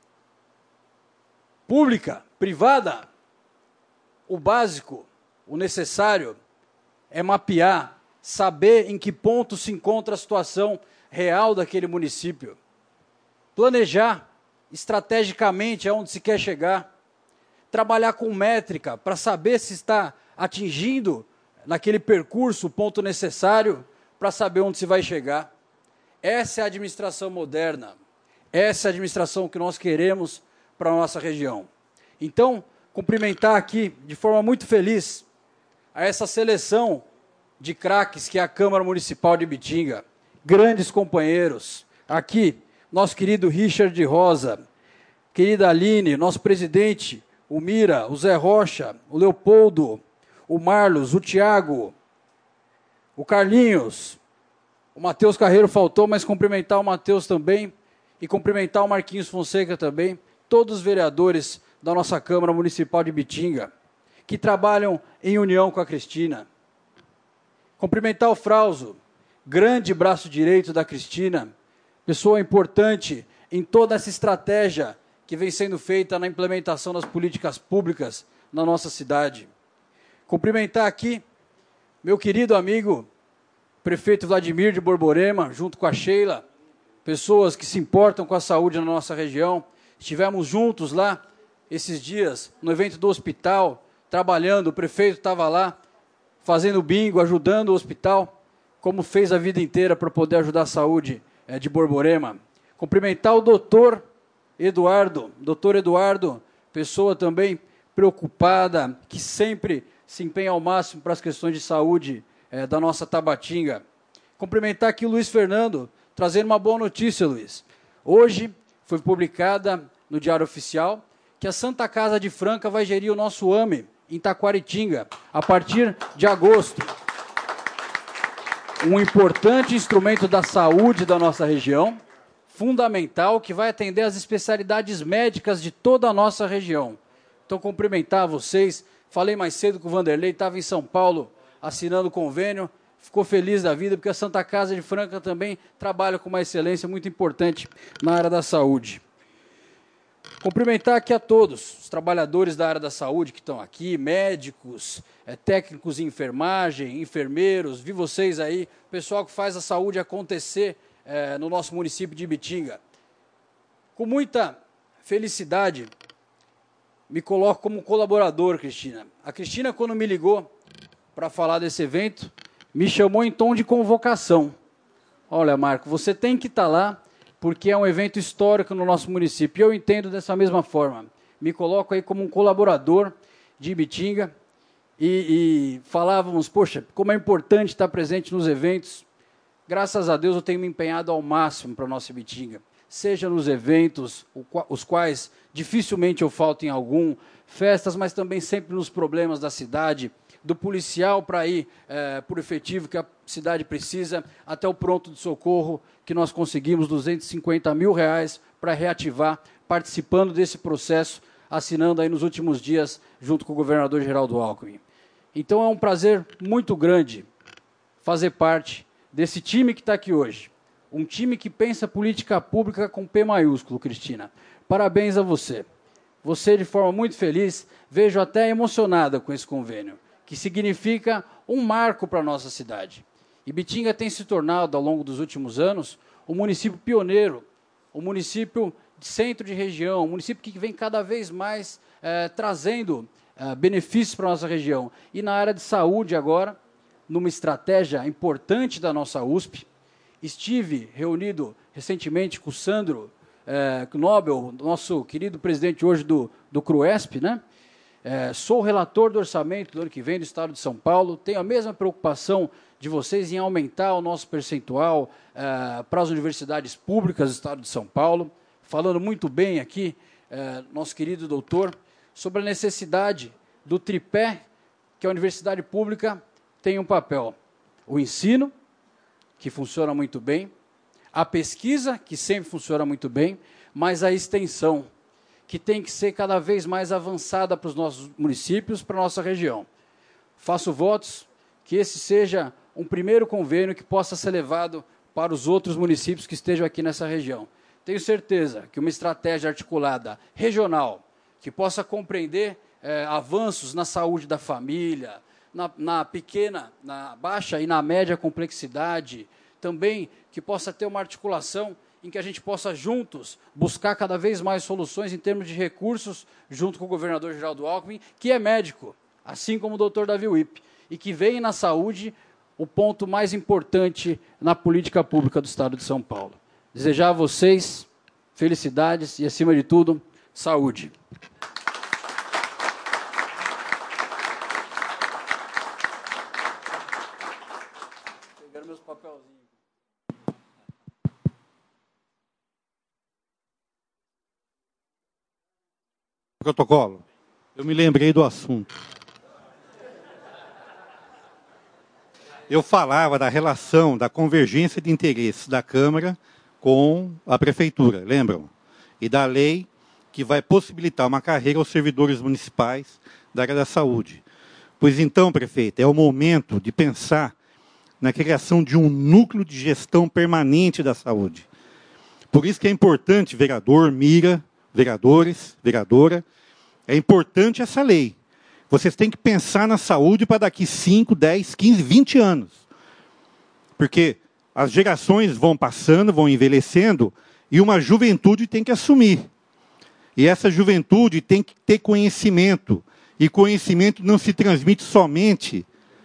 pública, privada, o básico, o necessário, é mapear, saber em que ponto se encontra a situação real daquele município, planejar estrategicamente aonde se quer chegar, trabalhar com métrica para saber se está atingindo naquele percurso o ponto necessário para saber onde se vai chegar. Essa é a administração moderna, essa é a administração que nós queremos para a nossa região. Então, cumprimentar aqui de forma muito feliz a essa seleção de craques que é a Câmara Municipal de Ibitinga, grandes companheiros. Aqui, nosso querido Richard Rosa, querida Aline, nosso presidente, o Mira, o Zé Rocha, o Leopoldo, o Marlos, o Tiago, o Carlinhos, o Matheus Carreiro faltou, mas cumprimentar o Matheus também e cumprimentar o Marquinhos Fonseca também, todos os vereadores da nossa Câmara Municipal de Ibitinga, que trabalham em união com a Cristina. Cumprimentar o Frauso, grande braço direito da Cristina, pessoa importante em toda essa estratégia que vem sendo feita na implementação das políticas públicas na nossa cidade. Cumprimentar aqui meu querido amigo, prefeito Vladimir de Borborema, junto com a Sheila, pessoas que se importam com a saúde na nossa região. Estivemos juntos lá esses dias, no evento do hospital, trabalhando, o prefeito estava lá, fazendo bingo, ajudando o hospital, como fez a vida inteira para poder ajudar a saúde de Borborema. Cumprimentar o doutor Eduardo, pessoa também preocupada, que sempre se empenha ao máximo para as questões de saúde da nossa Tabatinga. Cumprimentar aqui o Luiz Fernando, trazendo uma boa notícia, Luiz. Hoje foi publicada no Diário Oficial que a Santa Casa de Franca vai gerir o nosso AME em Taquaritinga, a partir de agosto. Um importante instrumento da saúde da nossa região, fundamental, que vai atender as especialidades médicas de toda a nossa região. Então, cumprimentar vocês. Falei mais cedo com o Vanderlei, estava em São Paulo assinando o convênio, ficou feliz da vida, porque a Santa Casa de Franca também trabalha com uma excelência muito importante na área da saúde. Cumprimentar aqui a todos, os trabalhadores da área da saúde que estão aqui, médicos, técnicos em enfermagem, enfermeiros, vi vocês aí, pessoal que faz a saúde acontecer no nosso município de Ibitinga. Com muita felicidade, me coloco como colaborador, Cristina. A Cristina, quando me ligou para falar desse evento, me chamou em tom de convocação. Olha, Marco, você tem que estar lá, porque é um evento histórico no nosso município. E eu entendo dessa mesma forma. Me coloco aí como um colaborador de Ibitinga e falávamos, poxa, como é importante estar presente nos eventos. Graças a Deus eu tenho me empenhado ao máximo para a nossa Ibitinga. Seja nos eventos, os quais dificilmente eu falto em algum, festas, mas também sempre nos problemas da cidade, do policial para ir por efetivo que a cidade precisa, até o pronto de socorro, que nós conseguimos R$250 mil para reativar, participando desse processo, assinando aí nos últimos dias, junto com o governador Geraldo Alckmin. Então é um prazer muito grande fazer parte desse time que está aqui hoje. Um time que pensa política pública com P maiúsculo, Cristina. Parabéns a você. Você, de forma muito feliz, vejo até emocionada com esse convênio, que significa um marco para a nossa cidade. Ibitinga tem se tornado, ao longo dos últimos anos, um município pioneiro, um município de centro de região, um município que vem cada vez mais trazendo benefícios para a nossa região. E na área de saúde agora, numa estratégia importante da nossa USP, estive reunido recentemente com o Sandro Knobel, nosso querido presidente hoje do CRUESP, né? Sou relator do orçamento do ano que vem do Estado de São Paulo, tenho a mesma preocupação de vocês em aumentar o nosso percentual para as universidades públicas do Estado de São Paulo, falando muito bem aqui, nosso querido doutor, sobre a necessidade do tripé que a universidade pública tem um papel. O ensino, que funciona muito bem, a pesquisa, que sempre funciona muito bem, mas a extensão, que tem que ser cada vez mais avançada para os nossos municípios, para a nossa região. Faço votos que esse seja um primeiro convênio que possa ser levado para os outros municípios que estejam aqui nessa região. Tenho certeza que uma estratégia articulada regional, que possa compreender avanços na saúde da família, na pequena, na baixa e na média complexidade, também que possa ter uma articulação em que a gente possa juntos buscar cada vez mais soluções em termos de recursos, junto com o governador Geraldo Alckmin, que é médico, assim como o doutor Davi Wipp, e que vem na saúde o ponto mais importante na política pública do Estado de São Paulo. Desejar a vocês felicidades e, acima de tudo, saúde. Pegaram meus papelzinhos. Protocolo. Eu me lembrei do assunto. Eu falava da relação, da convergência de interesses da Câmara com a Prefeitura, lembram? E da lei que vai possibilitar uma carreira aos servidores municipais da área da saúde. Pois então, prefeito, é o momento de pensar na criação de um núcleo de gestão permanente da saúde. Por isso que é importante, vereador, Mira, vereadores, vereadora, é importante essa lei. Vocês têm que pensar na saúde para daqui 5, 10, 15, 20 anos. Porque as gerações vão passando, vão envelhecendo, e uma juventude tem que assumir. E essa juventude tem que ter conhecimento. E conhecimento não se transmite somente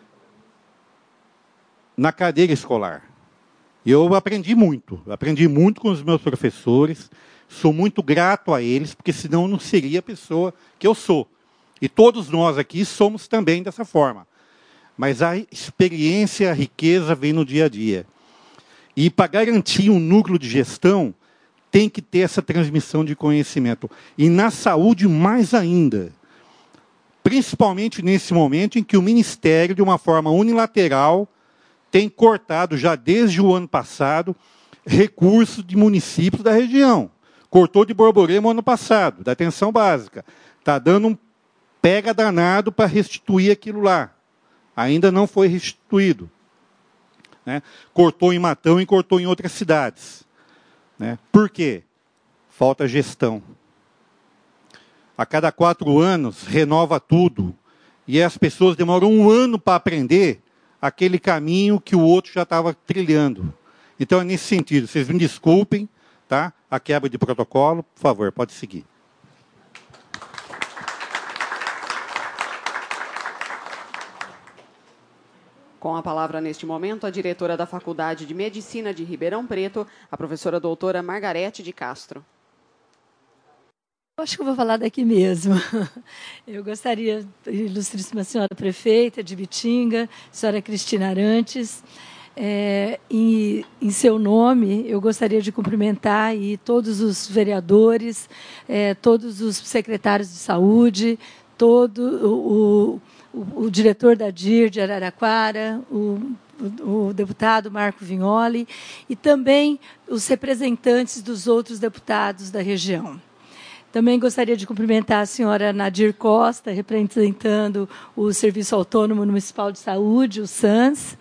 na cadeira escolar. Eu aprendi muito com os meus professores, sou muito grato a eles, porque senão eu não seria a pessoa que eu sou. E todos nós aqui somos também dessa forma. Mas a experiência, a riqueza vem no dia a dia. E para garantir um núcleo de gestão, tem que ter essa transmissão de conhecimento. E na saúde, mais ainda. Principalmente nesse momento em que o Ministério, de uma forma unilateral, tem cortado, já desde o ano passado, recursos de municípios da região. Cortou de Borborema ano passado, da atenção básica. Está dando pega danado para restituir aquilo lá. Ainda não foi restituído. Né? Cortou em Matão e cortou em outras cidades. Né? Por quê? Falta gestão. A cada 4 anos, renova tudo. E as pessoas demoram 1 ano para aprender aquele caminho que o outro já estava trilhando. Então, é nesse sentido. Vocês me desculpem, tá? A quebra de protocolo. Por favor, pode seguir. Com a palavra, neste momento, a diretora da Faculdade de Medicina de Ribeirão Preto, a professora doutora Margarete de Castro. Acho que eu vou falar daqui mesmo. Eu gostaria, ilustríssima senhora prefeita de Ibitinga, senhora Cristina Arantes, em seu nome, eu gostaria de cumprimentar aí todos os vereadores, todos os secretários de saúde, todo o diretor da DIR de Araraquara, o deputado Marco Vignoli, e também os representantes dos outros deputados da região. Também gostaria de cumprimentar a senhora Nadir Costa, representando o Serviço Autônomo Municipal de Saúde, o SANS,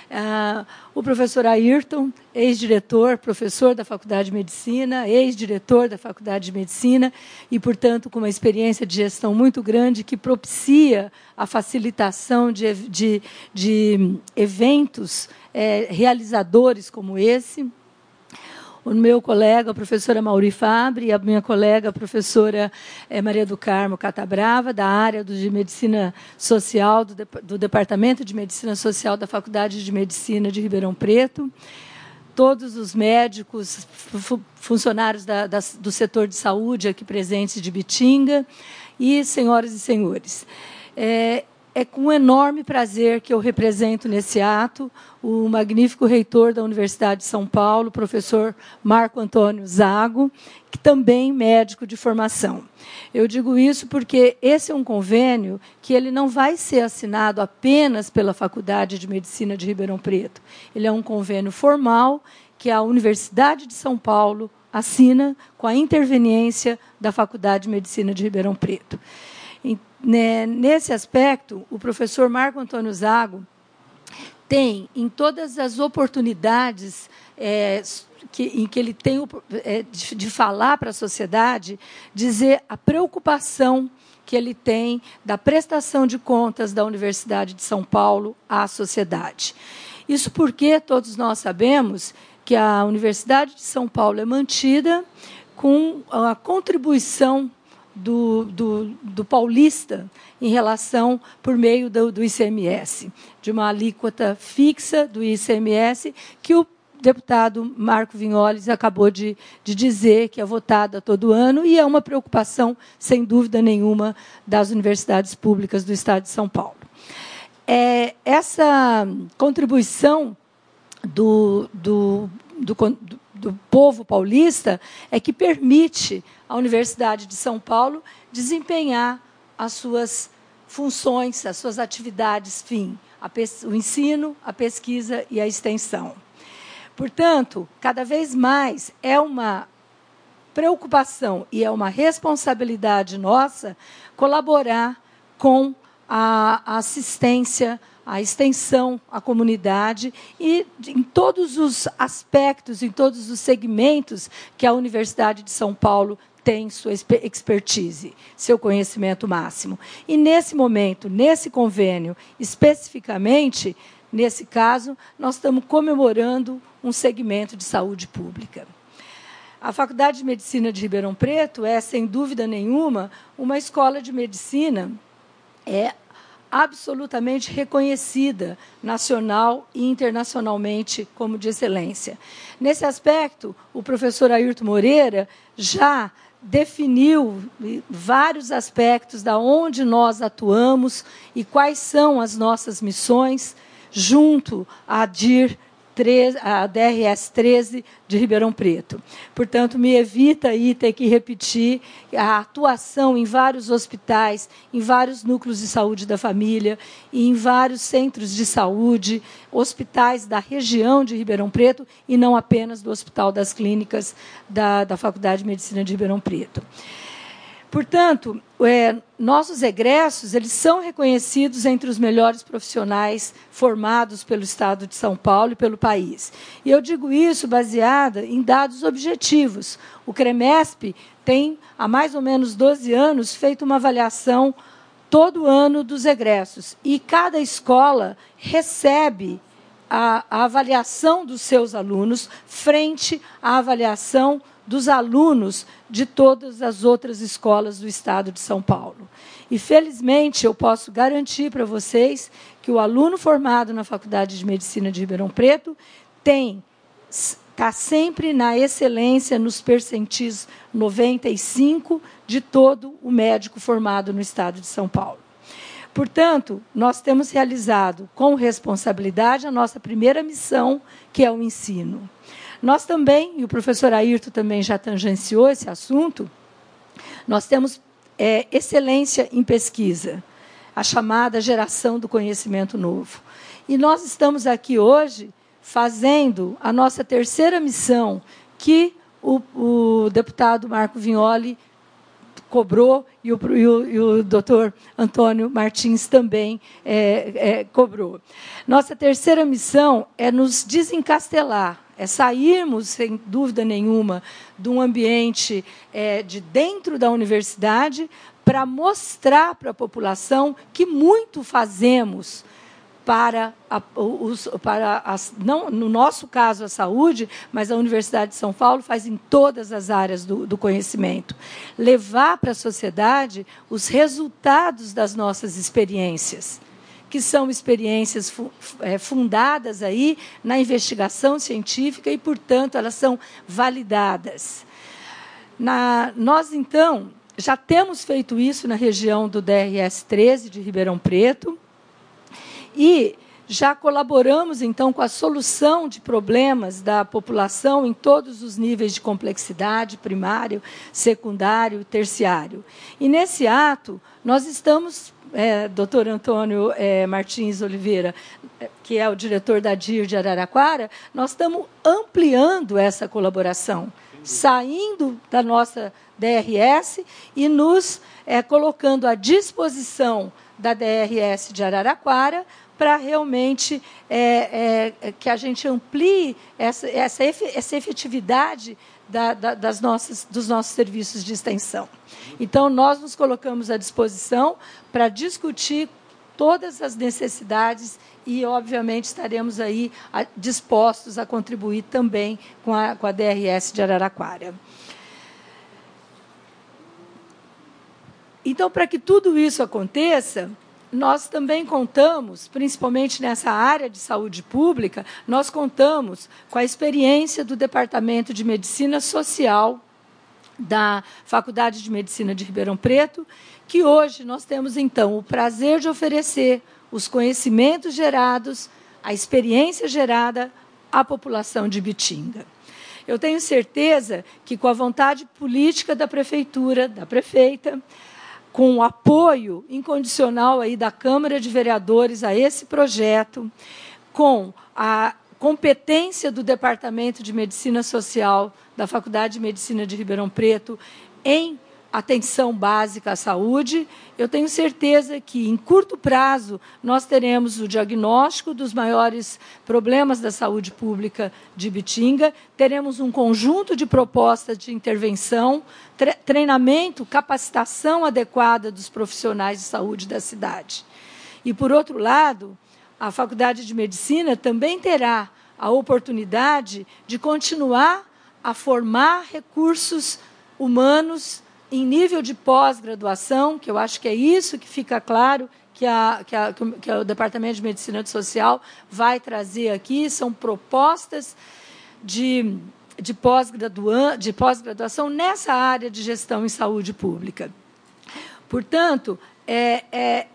o professor Ayrton, ex-diretor, professor da Faculdade de Medicina, ex-diretor da Faculdade de Medicina, e, portanto, com uma experiência de gestão muito grande, que propicia a facilitação de eventos realizadores como esse. O meu colega, a professora Mauri Fabre, e a minha colega, a professora Maria do Carmo Catabrava, da área de Medicina Social, do Departamento de Medicina Social da Faculdade de Medicina de Ribeirão Preto, todos os médicos, funcionários do setor de saúde aqui presentes de Ibitinga, e senhoras e senhores. É com enorme prazer que eu represento nesse ato o magnífico reitor da Universidade de São Paulo, professor Marco Antônio Zago, que também médico de formação. Eu digo isso porque esse é um convênio que ele não vai ser assinado apenas pela Faculdade de Medicina de Ribeirão Preto. Ele é um convênio formal que a Universidade de São Paulo assina com a interveniência da Faculdade de Medicina de Ribeirão Preto. Nesse aspecto, o professor Marco Antônio Zago tem, em todas as oportunidades em que ele tem de falar para a sociedade, dizer a preocupação que ele tem da prestação de contas da Universidade de São Paulo à sociedade. Isso porque todos nós sabemos que a Universidade de São Paulo é mantida com a contribuição do paulista em relação por meio do ICMS, de uma alíquota fixa do ICMS que o deputado Marco Vignoli acabou de dizer que é votada todo ano e é uma preocupação, sem dúvida nenhuma, das universidades públicas do Estado de São Paulo. Essa contribuição do povo paulista é que permite à Universidade de São Paulo desempenhar as suas funções, as suas atividades fim, o ensino, a pesquisa e a extensão. Portanto, cada vez mais é uma preocupação e é uma responsabilidade nossa colaborar com a assistência, a extensão à comunidade e em todos os aspectos, em todos os segmentos que a Universidade de São Paulo tem sua expertise, seu conhecimento máximo. E, nesse momento, nesse convênio, especificamente, nesse caso, nós estamos comemorando um segmento de saúde pública. A Faculdade de Medicina de Ribeirão Preto é, sem dúvida nenhuma, uma escola de medicina absolutamente reconhecida, nacional e internacionalmente, como de excelência. Nesse aspecto, o professor Ayrton Moreira já definiu vários aspectos da onde nós atuamos e quais são as nossas missões junto à DIR, a DRS 13 de Ribeirão Preto. Portanto, me evita aí ter que repetir a atuação em vários hospitais, em vários núcleos de saúde da família, e em vários centros de saúde, hospitais da região de Ribeirão Preto, e não apenas do Hospital das Clínicas da Faculdade de Medicina de Ribeirão Preto. Portanto, nossos egressos eles são reconhecidos entre os melhores profissionais formados pelo Estado de São Paulo e pelo país. E eu digo isso baseada em dados objetivos. O CREMESP tem, há mais ou menos 12 anos, feito uma avaliação todo ano dos egressos. E cada escola recebe a avaliação dos seus alunos frente à avaliação dos alunos de todas as outras escolas do Estado de São Paulo. E, felizmente, eu posso garantir para vocês que o aluno formado na Faculdade de Medicina de Ribeirão Preto está sempre na excelência, nos percentis 95 de todo o médico formado no Estado de São Paulo. Portanto, nós temos realizado com responsabilidade a nossa primeira missão, que é o ensino. Nós também, e o professor Ayrton também já tangenciou esse assunto, nós temos excelência em pesquisa, a chamada geração do conhecimento novo. E nós estamos aqui hoje fazendo a nossa terceira missão, que o deputado Marco Vignoli cobrou e o doutor Antônio Martins também cobrou. Nossa terceira missão é nos desencastelar, é sairmos, sem dúvida nenhuma, de um ambiente de dentro da universidade para mostrar para a população que muito fazemos não, no nosso caso, a saúde, mas a Universidade de São Paulo faz em todas as áreas do conhecimento. Levar para a sociedade os resultados das nossas experiências, que são experiências fundadas aí na investigação científica e, portanto, elas são validadas. Nós, então, já temos feito isso na região do DRS 13 de Ribeirão Preto, e já colaboramos, então, com a solução de problemas da população em todos os níveis de complexidade, primário, secundário, terciário. E, nesse ato, nós estamos, doutor Antônio Martins Oliveira, que é o diretor da DIR de Araraquara, nós estamos ampliando essa colaboração, saindo da nossa DRS e nos colocando à disposição da DRS de Araraquara, para realmente que a gente amplie essa efetividade dos nossos serviços de extensão. Então, nós nos colocamos à disposição para discutir todas as necessidades e, obviamente, estaremos aí dispostos a contribuir também com a DRS de Araraquara. Então, para que tudo isso aconteça, nós também contamos, principalmente nessa área de saúde pública, nós contamos com a experiência do Departamento de Medicina Social da Faculdade de Medicina de Ribeirão Preto, que hoje nós temos, então, o prazer de oferecer os conhecimentos gerados, a experiência gerada à população de Ibitinga. Eu tenho certeza que, com a vontade política da prefeitura, da prefeita, com o apoio incondicional aí da Câmara de Vereadores a esse projeto, com a competência do Departamento de Medicina Social da Faculdade de Medicina de Ribeirão Preto em atenção básica à saúde, eu tenho certeza que, em curto prazo, nós teremos o diagnóstico dos maiores problemas da saúde pública de Ibitinga, teremos um conjunto de propostas de intervenção, treinamento, capacitação adequada dos profissionais de saúde da cidade. E, por outro lado, a Faculdade de Medicina também terá a oportunidade de continuar a formar recursos humanos em nível de pós-graduação, que eu acho que é isso que fica claro que o Departamento de Medicina Social vai trazer aqui, são propostas de pós-graduação nessa área de gestão em saúde pública. Portanto,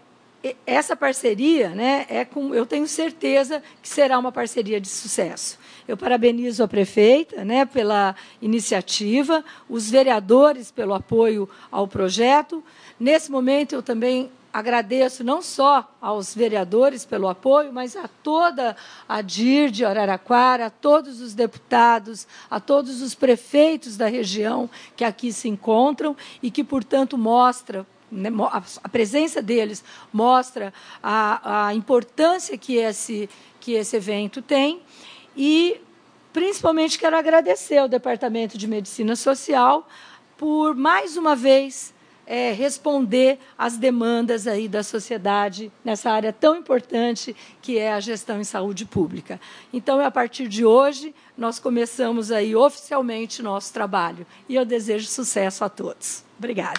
essa parceria, né, eu tenho certeza que será uma parceria de sucesso. Eu parabenizo a prefeita, né, pela iniciativa, os vereadores pelo apoio ao projeto. Nesse momento, eu também agradeço não só aos vereadores pelo apoio, mas a toda a DIR de Araraquara, a todos os deputados, a todos os prefeitos da região que aqui se encontram e que, portanto, mostra, a presença deles mostra a importância que esse evento tem. E, principalmente, quero agradecer ao Departamento de Medicina Social por, mais uma vez, responder às demandas aí da sociedade nessa área tão importante que é a gestão em saúde pública. Então, a partir de hoje, nós começamos aí oficialmente o nosso trabalho. E eu desejo sucesso a todos. Obrigada.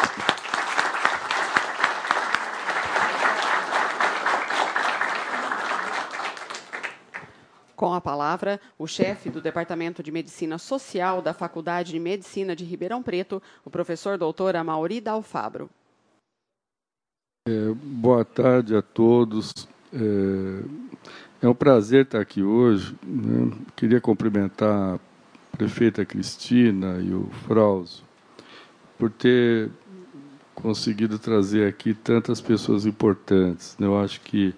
Com a palavra, o chefe do Departamento de Medicina Social da Faculdade de Medicina de Ribeirão Preto, o professor doutor Amaury Dalfabro. Boa tarde a todos. É um prazer estar aqui hoje, né? Queria cumprimentar a prefeita Cristina e o Frauso por ter conseguido trazer aqui tantas pessoas importantes. Eu acho que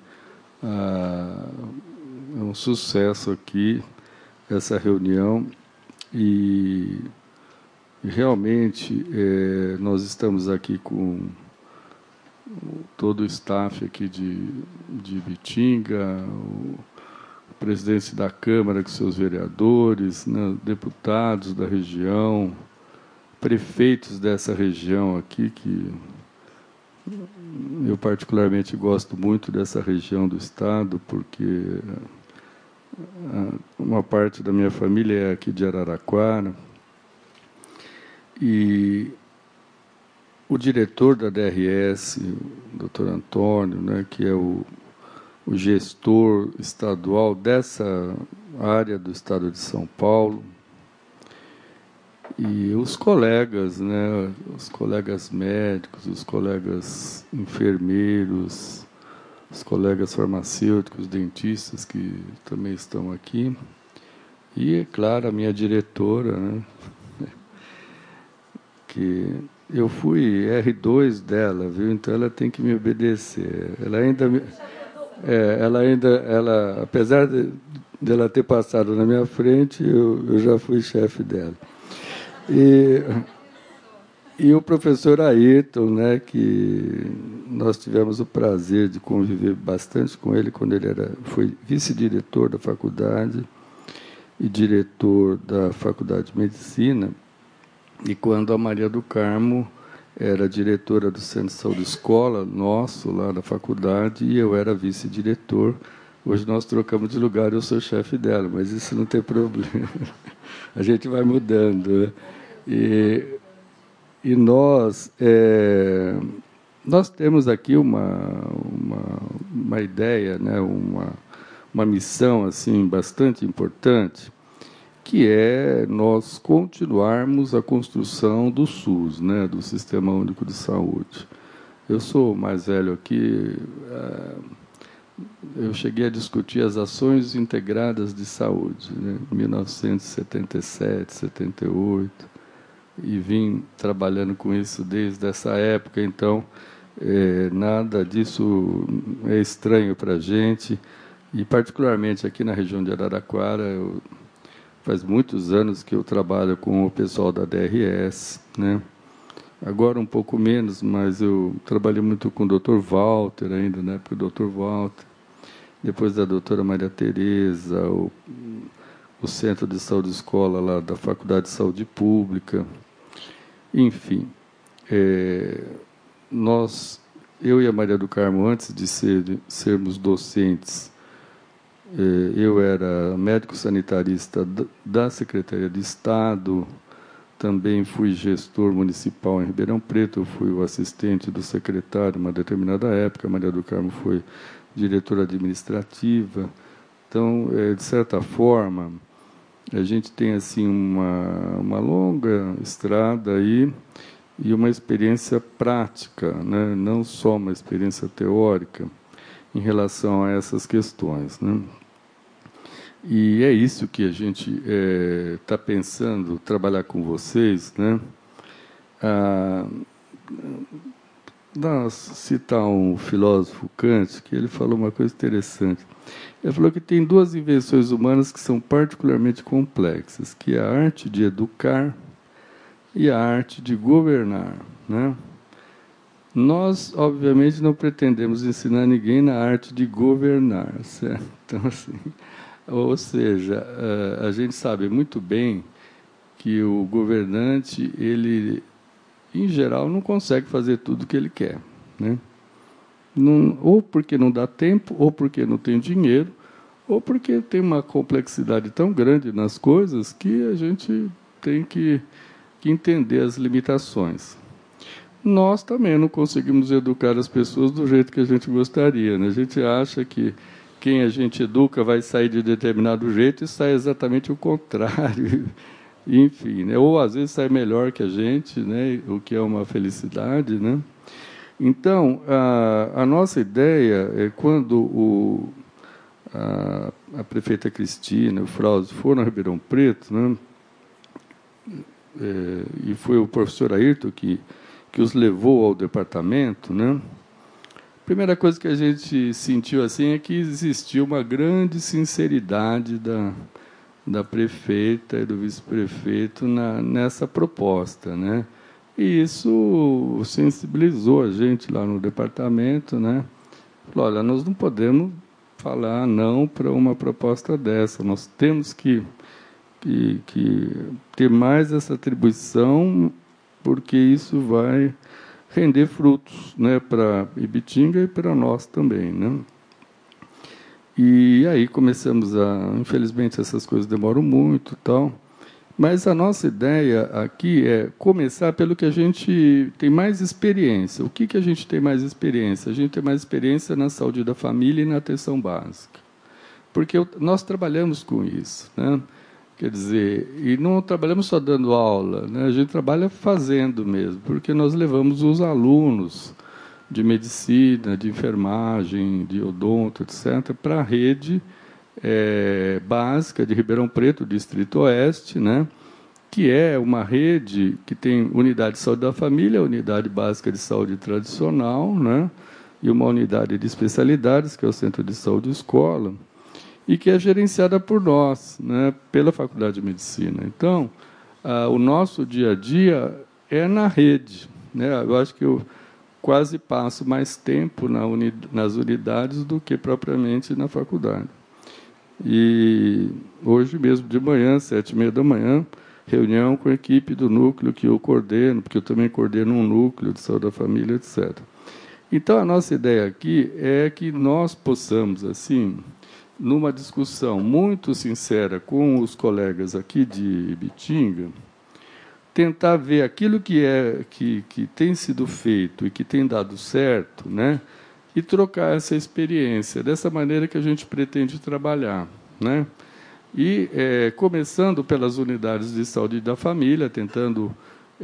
é um sucesso aqui, essa reunião, e realmente nós estamos aqui com todo o staff aqui de Ibitinga, o presidente da Câmara com seus vereadores, né, deputados da região, prefeitos dessa região aqui, que eu particularmente gosto muito dessa região do estado, porque uma parte da minha família é aqui de Araraquara. E o diretor da DRS, o doutor Antônio, né, que é o gestor estadual dessa área do estado de São Paulo, e os colegas, né, os colegas médicos, os colegas enfermeiros, os colegas farmacêuticos, dentistas que também estão aqui, e, é claro, a minha diretora, né, que eu fui R2 dela, viu? Então ela tem que me obedecer. Ela apesar dela ter passado na minha frente, eu já fui chefe dela. E o professor Ayrton, né, que nós tivemos o prazer de conviver bastante com ele quando ele foi vice-diretor da faculdade e diretor da Faculdade de Medicina, e quando a Maria do Carmo era diretora do Centro de Saúde Escola, nosso, lá da faculdade, e eu era vice-diretor. Hoje nós trocamos de lugar, eu sou chefe dela, mas isso não tem problema. A gente vai mudando, né? E nós temos aqui uma ideia, né? uma missão assim, bastante importante, que é nós continuarmos a construção do SUS, né? Do Sistema Único de Saúde. Eu sou mais velho aqui, eu cheguei a discutir as ações integradas de saúde, né? Em 1977, 78, e vim trabalhando com isso desde essa época, então nada disso é estranho para a gente, e particularmente aqui na região de Araraquara, faz muitos anos que eu trabalho com o pessoal da DRS, né? Agora um pouco menos, mas eu trabalhei muito com o Dr. Walter ainda, na época do Dr. Walter, depois da doutora Maria Tereza, o Centro de Saúde Escola lá da Faculdade de Saúde Pública. Enfim, eu e a Maria do Carmo, antes de sermos docentes, eu era médico sanitarista da Secretaria de Estado, também fui gestor municipal em Ribeirão Preto, eu fui o assistente do secretário uma determinada época, a Maria do Carmo foi diretora administrativa. Então, de certa forma, a gente tem assim uma longa estrada aí, e uma experiência prática, né? Não só uma experiência teórica em relação a essas questões, né? E é isso que a gente está pensando trabalhar com vocês, né? Citar um filósofo, Kant, que ele falou uma coisa interessante. Ele falou que tem duas invenções humanas que são particularmente complexas, que é a arte de educar e a arte de governar, né? Nós, obviamente, não pretendemos ensinar ninguém na arte de governar, certo? Então, assim, ou seja, a gente sabe muito bem que o governante, ele, em geral, não consegue fazer tudo o que ele quer, né? Não, ou porque não dá tempo, ou porque não tem dinheiro, ou porque tem uma complexidade tão grande nas coisas que a gente tem que entender as limitações. Nós também não conseguimos educar as pessoas do jeito que a gente gostaria, né? A gente acha que quem a gente educa vai sair de determinado jeito e sai exatamente o contrário. Enfim, né? Ou às vezes sai melhor que a gente, né? O que é uma felicidade, né? Então, a nossa ideia é quando a prefeita Cristina, o Fraude, foram a Ribeirão Preto, né? E foi o professor Ayrton que os levou ao departamento, né? A primeira coisa que a gente sentiu assim é que existia uma grande sinceridade da prefeita e do vice-prefeito nessa proposta, né? E isso sensibilizou a gente lá no departamento, né? Falou, olha, nós não podemos falar não para uma proposta dessa, nós temos que ter mais essa atribuição, porque isso vai render frutos, né, para Ibitinga e para nós também, né? E aí começamos infelizmente essas coisas demoram muito, tal, mas a nossa ideia aqui é começar pelo que a gente tem mais experiência. O que a gente tem mais experiência? A gente tem mais experiência na saúde da família e na atenção básica, porque nós trabalhamos com isso, né? Quer dizer, e não trabalhamos só dando aula, né? A gente trabalha fazendo mesmo, porque nós levamos os alunos de medicina, de enfermagem, de odonto, etc., para a rede básica de Ribeirão Preto, Distrito Oeste, né? Que é uma rede que tem unidade de saúde da família, unidade básica de saúde tradicional, né? E uma unidade de especialidades, que é o Centro de Saúde Escola, e que é gerenciada por nós, né, pela Faculdade de Medicina. Então, o nosso dia a dia é na rede, né? Eu acho que eu quase passo mais tempo nas unidades do que propriamente na faculdade. E hoje mesmo de manhã, 7h30 da manhã, reunião com a equipe do núcleo que eu coordeno, porque eu também coordeno um núcleo de saúde da família, etc. Então, a nossa ideia aqui é que nós possamos, assim, numa discussão muito sincera com os colegas aqui de Ibitinga, tentar ver aquilo que tem sido feito e que tem dado certo, né? E trocar essa experiência, dessa maneira que a gente pretende trabalhar, né? E começando pelas unidades de saúde da família, tentando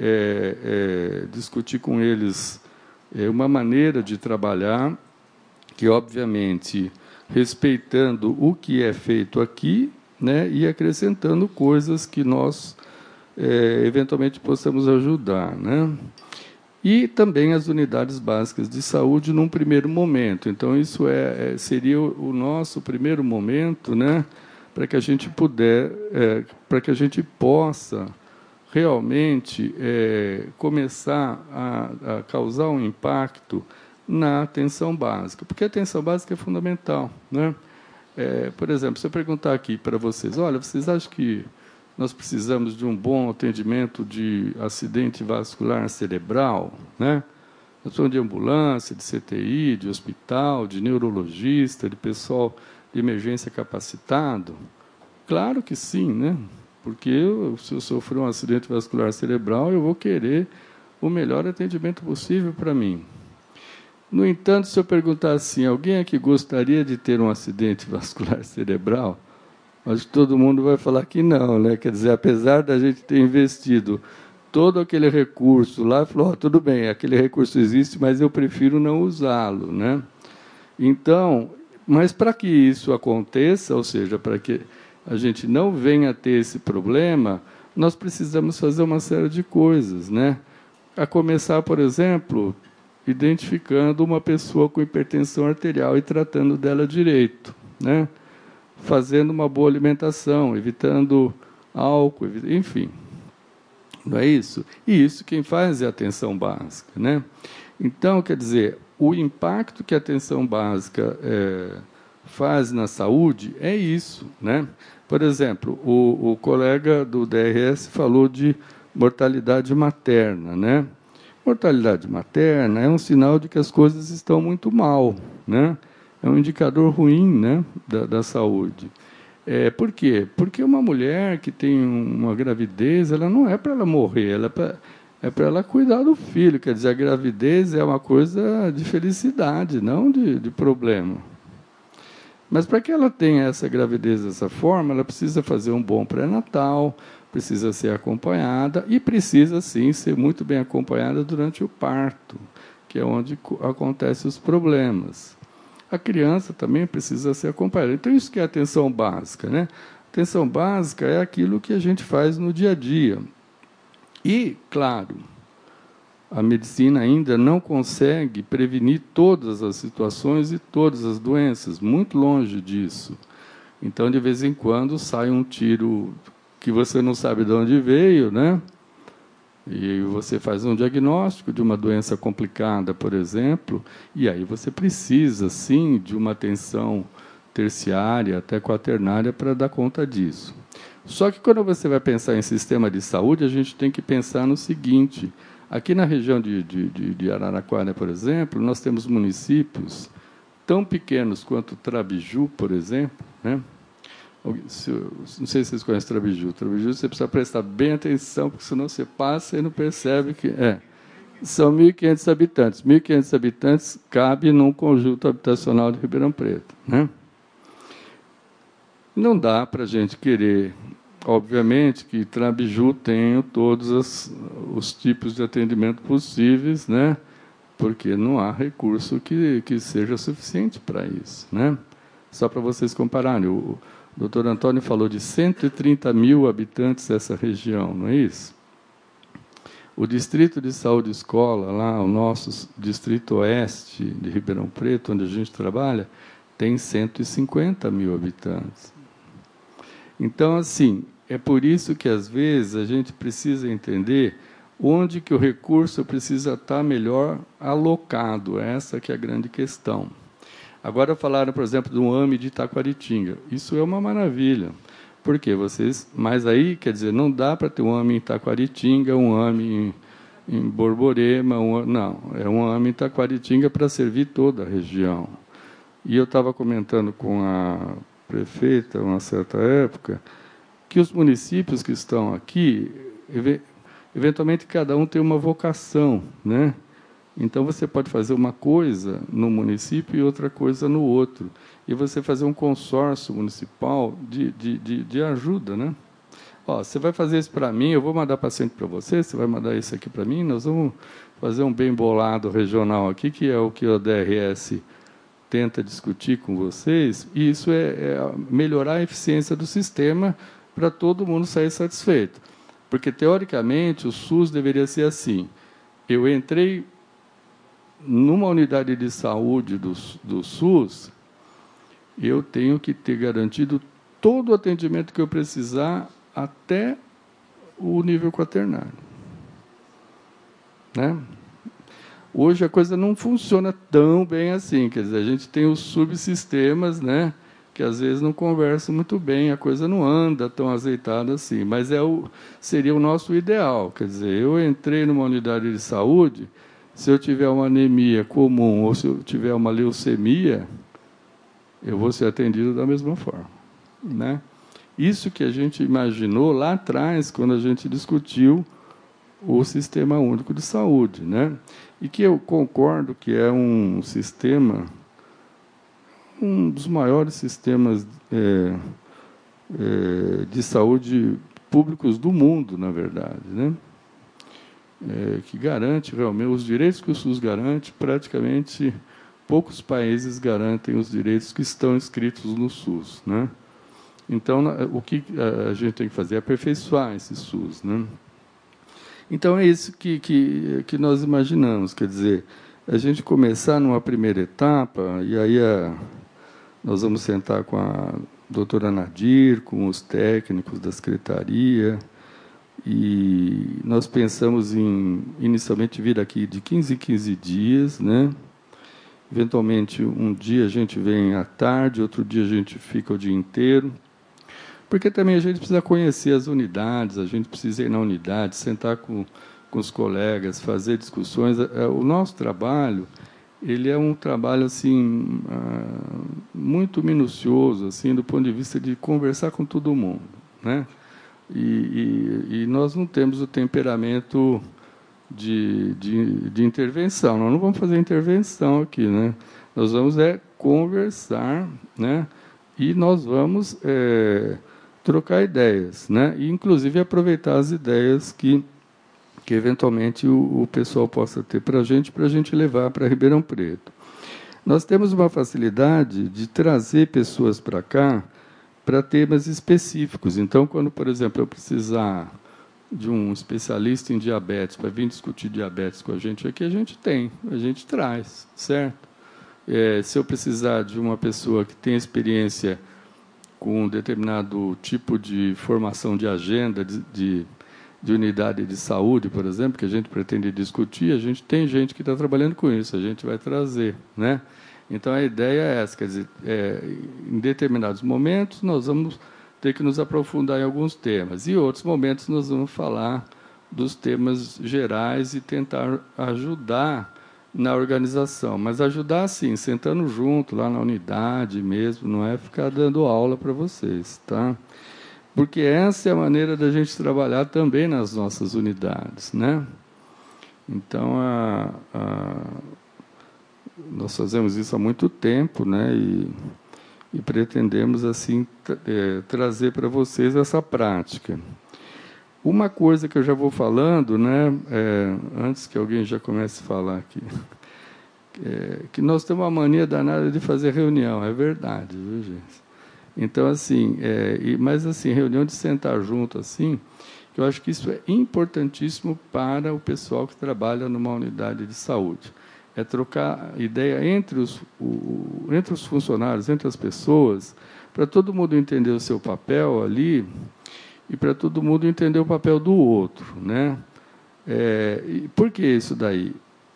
discutir com eles uma maneira de trabalhar que, obviamente, respeitando o que é feito aqui, né, e acrescentando coisas que nós eventualmente possamos ajudar, né? E também as unidades básicas de saúde num primeiro momento. Então, isso seria o nosso primeiro momento, né, para que a gente para que a gente possa realmente começar a causar um impacto na atenção básica, porque a atenção básica é fundamental, né? Por exemplo, se eu perguntar aqui para vocês, olha, vocês acham que nós precisamos de um bom atendimento de acidente vascular cerebral, né? Nós precisamos de ambulância, de CTI, de hospital, de neurologista, de pessoal de emergência capacitado? Claro que sim, né? Porque se eu sofrer um acidente vascular cerebral, eu vou querer o melhor atendimento possível para mim. No entanto, se eu perguntar assim, alguém aqui gostaria de ter um acidente vascular cerebral? Acho que todo mundo vai falar que não, né? Quer dizer, apesar da gente ter investido todo aquele recurso lá, falou, tudo bem, aquele recurso existe, mas eu prefiro não usá-lo, né? Então, mas para que isso aconteça, ou seja, para que a gente não venha a ter esse problema, nós precisamos fazer uma série de coisas, né? A começar, por exemplo, identificando uma pessoa com hipertensão arterial e tratando dela direito, né? Fazendo uma boa alimentação, evitando álcool, enfim. Não é isso? E isso quem faz é a atenção básica, né? Então, quer dizer, o impacto que a atenção básica faz na saúde é isso, né? Por exemplo, o colega do DRS falou de mortalidade materna, né? Mortalidade materna é um sinal de que as coisas estão muito mal, né? É um indicador ruim, né, da saúde. Por quê? Porque uma mulher que tem uma gravidez, ela não é para ela morrer, é para ela cuidar do filho. Quer dizer, a gravidez é uma coisa de felicidade, não de problema. Mas para que ela tenha essa gravidez dessa forma, ela precisa fazer um bom pré-natal, precisa ser acompanhada e precisa, sim, ser muito bem acompanhada durante o parto, que é onde acontecem os problemas. A criança também precisa ser acompanhada. Então, isso que é a atenção básica, né? Atenção básica é aquilo que a gente faz no dia a dia. E, claro, a medicina ainda não consegue prevenir todas as situações e todas as doenças, muito longe disso. Então, de vez em quando, sai um tiro que você não sabe de onde veio, né? E você faz um diagnóstico de uma doença complicada, por exemplo, e aí você precisa, sim, de uma atenção terciária, até quaternária, para dar conta disso. Só que quando você vai pensar em sistema de saúde, a gente tem que pensar no seguinte: aqui na região de Araraquara, por exemplo, nós temos municípios tão pequenos quanto Trabiju, por exemplo, né? Não sei se vocês conhecem Trabiju. Trabiju você precisa prestar bem atenção, porque senão você passa e não percebe que são 1.500 habitantes. 1.500 habitantes cabe num conjunto habitacional de Ribeirão Preto, né? Não dá para a gente querer, obviamente, que Trabiju tenha todos os tipos de atendimento possíveis, né? Porque não há recurso que seja suficiente para isso, né? Só para vocês compararem, o doutor Antônio falou de 130 mil habitantes dessa região, não é isso? O Distrito de Saúde Escola, lá, o nosso Distrito Oeste de Ribeirão Preto, onde a gente trabalha, tem 150 mil habitantes. Então, assim, é por isso que, às vezes, a gente precisa entender onde que o recurso precisa estar melhor alocado. Essa que é a grande questão. Agora falaram, por exemplo, do AME de Itaquaritinga. Isso é uma maravilha. Por quê? Mas aí, quer dizer, não dá para ter um AME em Itaquaritinga, um AME em Borborema, não. É um AME em Itaquaritinga para servir toda a região. E eu estava comentando com a prefeita, uma certa época, que os municípios que estão aqui, eventualmente, cada um tem uma vocação, né? Então, você pode fazer uma coisa no município e outra coisa no outro. E você fazer um consórcio municipal de ajuda, né? Ó, você vai fazer isso para mim, eu vou mandar paciente para você, você vai mandar isso aqui para mim, nós vamos fazer um bem bolado regional aqui, que é o que o DRS tenta discutir com vocês, e isso é melhorar a eficiência do sistema para todo mundo sair satisfeito. Porque, teoricamente, o SUS deveria ser assim: eu entrei numa unidade de saúde do SUS, eu tenho que ter garantido todo o atendimento que eu precisar até o nível quaternário, né? Hoje a coisa não funciona tão bem assim, quer dizer, a gente tem os subsistemas, né, que às vezes não conversam muito bem, a coisa não anda tão azeitada assim, mas seria o nosso ideal. Quer dizer, eu entrei numa unidade de saúde, se eu tiver uma anemia comum ou se eu tiver uma leucemia, eu vou ser atendido da mesma forma, né? Isso que a gente imaginou lá atrás, quando a gente discutiu o Sistema Único de Saúde, né? E que eu concordo que é um sistema, um dos maiores sistemas de saúde públicos do mundo, na verdade, né? que garante realmente os direitos que o SUS garante. Praticamente poucos países garantem os direitos que estão escritos no SUS, né? Então, o que a gente tem que fazer é aperfeiçoar esse SUS, né? Então, é isso que nós imaginamos, quer dizer, a gente começar numa primeira etapa, e aí nós vamos sentar com a doutora Nadir, com os técnicos da secretaria, e nós pensamos em, inicialmente, vir aqui de 15 em 15 dias, né? Eventualmente, um dia a gente vem à tarde, outro dia a gente fica o dia inteiro, porque também a gente precisa conhecer as unidades, a gente precisa ir na unidade, sentar com os colegas, fazer discussões. O nosso trabalho, ele é um trabalho assim muito minucioso, assim, do ponto de vista de conversar com todo mundo, né? E nós não temos o temperamento de intervenção. Nós não vamos fazer intervenção aqui, né? Nós vamos conversar, né? E nós vamos trocar ideias, né? E, inclusive, aproveitar as ideias que eventualmente o pessoal possa ter para a gente levar para Ribeirão Preto. Nós temos uma facilidade de trazer pessoas para cá para temas específicos. Então, quando, por exemplo, eu precisar de um especialista em diabetes para vir discutir diabetes com a gente aqui, a gente traz, certo? Se eu precisar de uma pessoa que tem experiência com um determinado tipo de formação de agenda de unidade de saúde, por exemplo, que a gente pretende discutir, a gente tem gente que está trabalhando com isso, a gente vai trazer, né? Então, a ideia é essa, quer dizer, em determinados momentos nós vamos ter que nos aprofundar em alguns temas, e em outros momentos nós vamos falar dos temas gerais e tentar ajudar na organização, mas ajudar assim, sentando junto lá na unidade mesmo, não é ficar dando aula para vocês, tá? Porque essa é a maneira da gente trabalhar também nas nossas unidades, né? Então, nós fazemos isso há muito tempo, né? E pretendemos assim trazer para vocês essa prática. Uma coisa que eu já vou falando, né, antes que alguém já comece a falar aqui, que nós temos uma mania danada de fazer reunião, é verdade, viu, gente? Então, assim, mas assim, reunião de sentar junto, assim, eu acho que isso é importantíssimo para o pessoal que trabalha numa unidade de saúde. É trocar ideia entre os funcionários, entre as pessoas, para todo mundo entender o seu papel ali, e para todo mundo entender o papel do outro, né? Por que isso daí?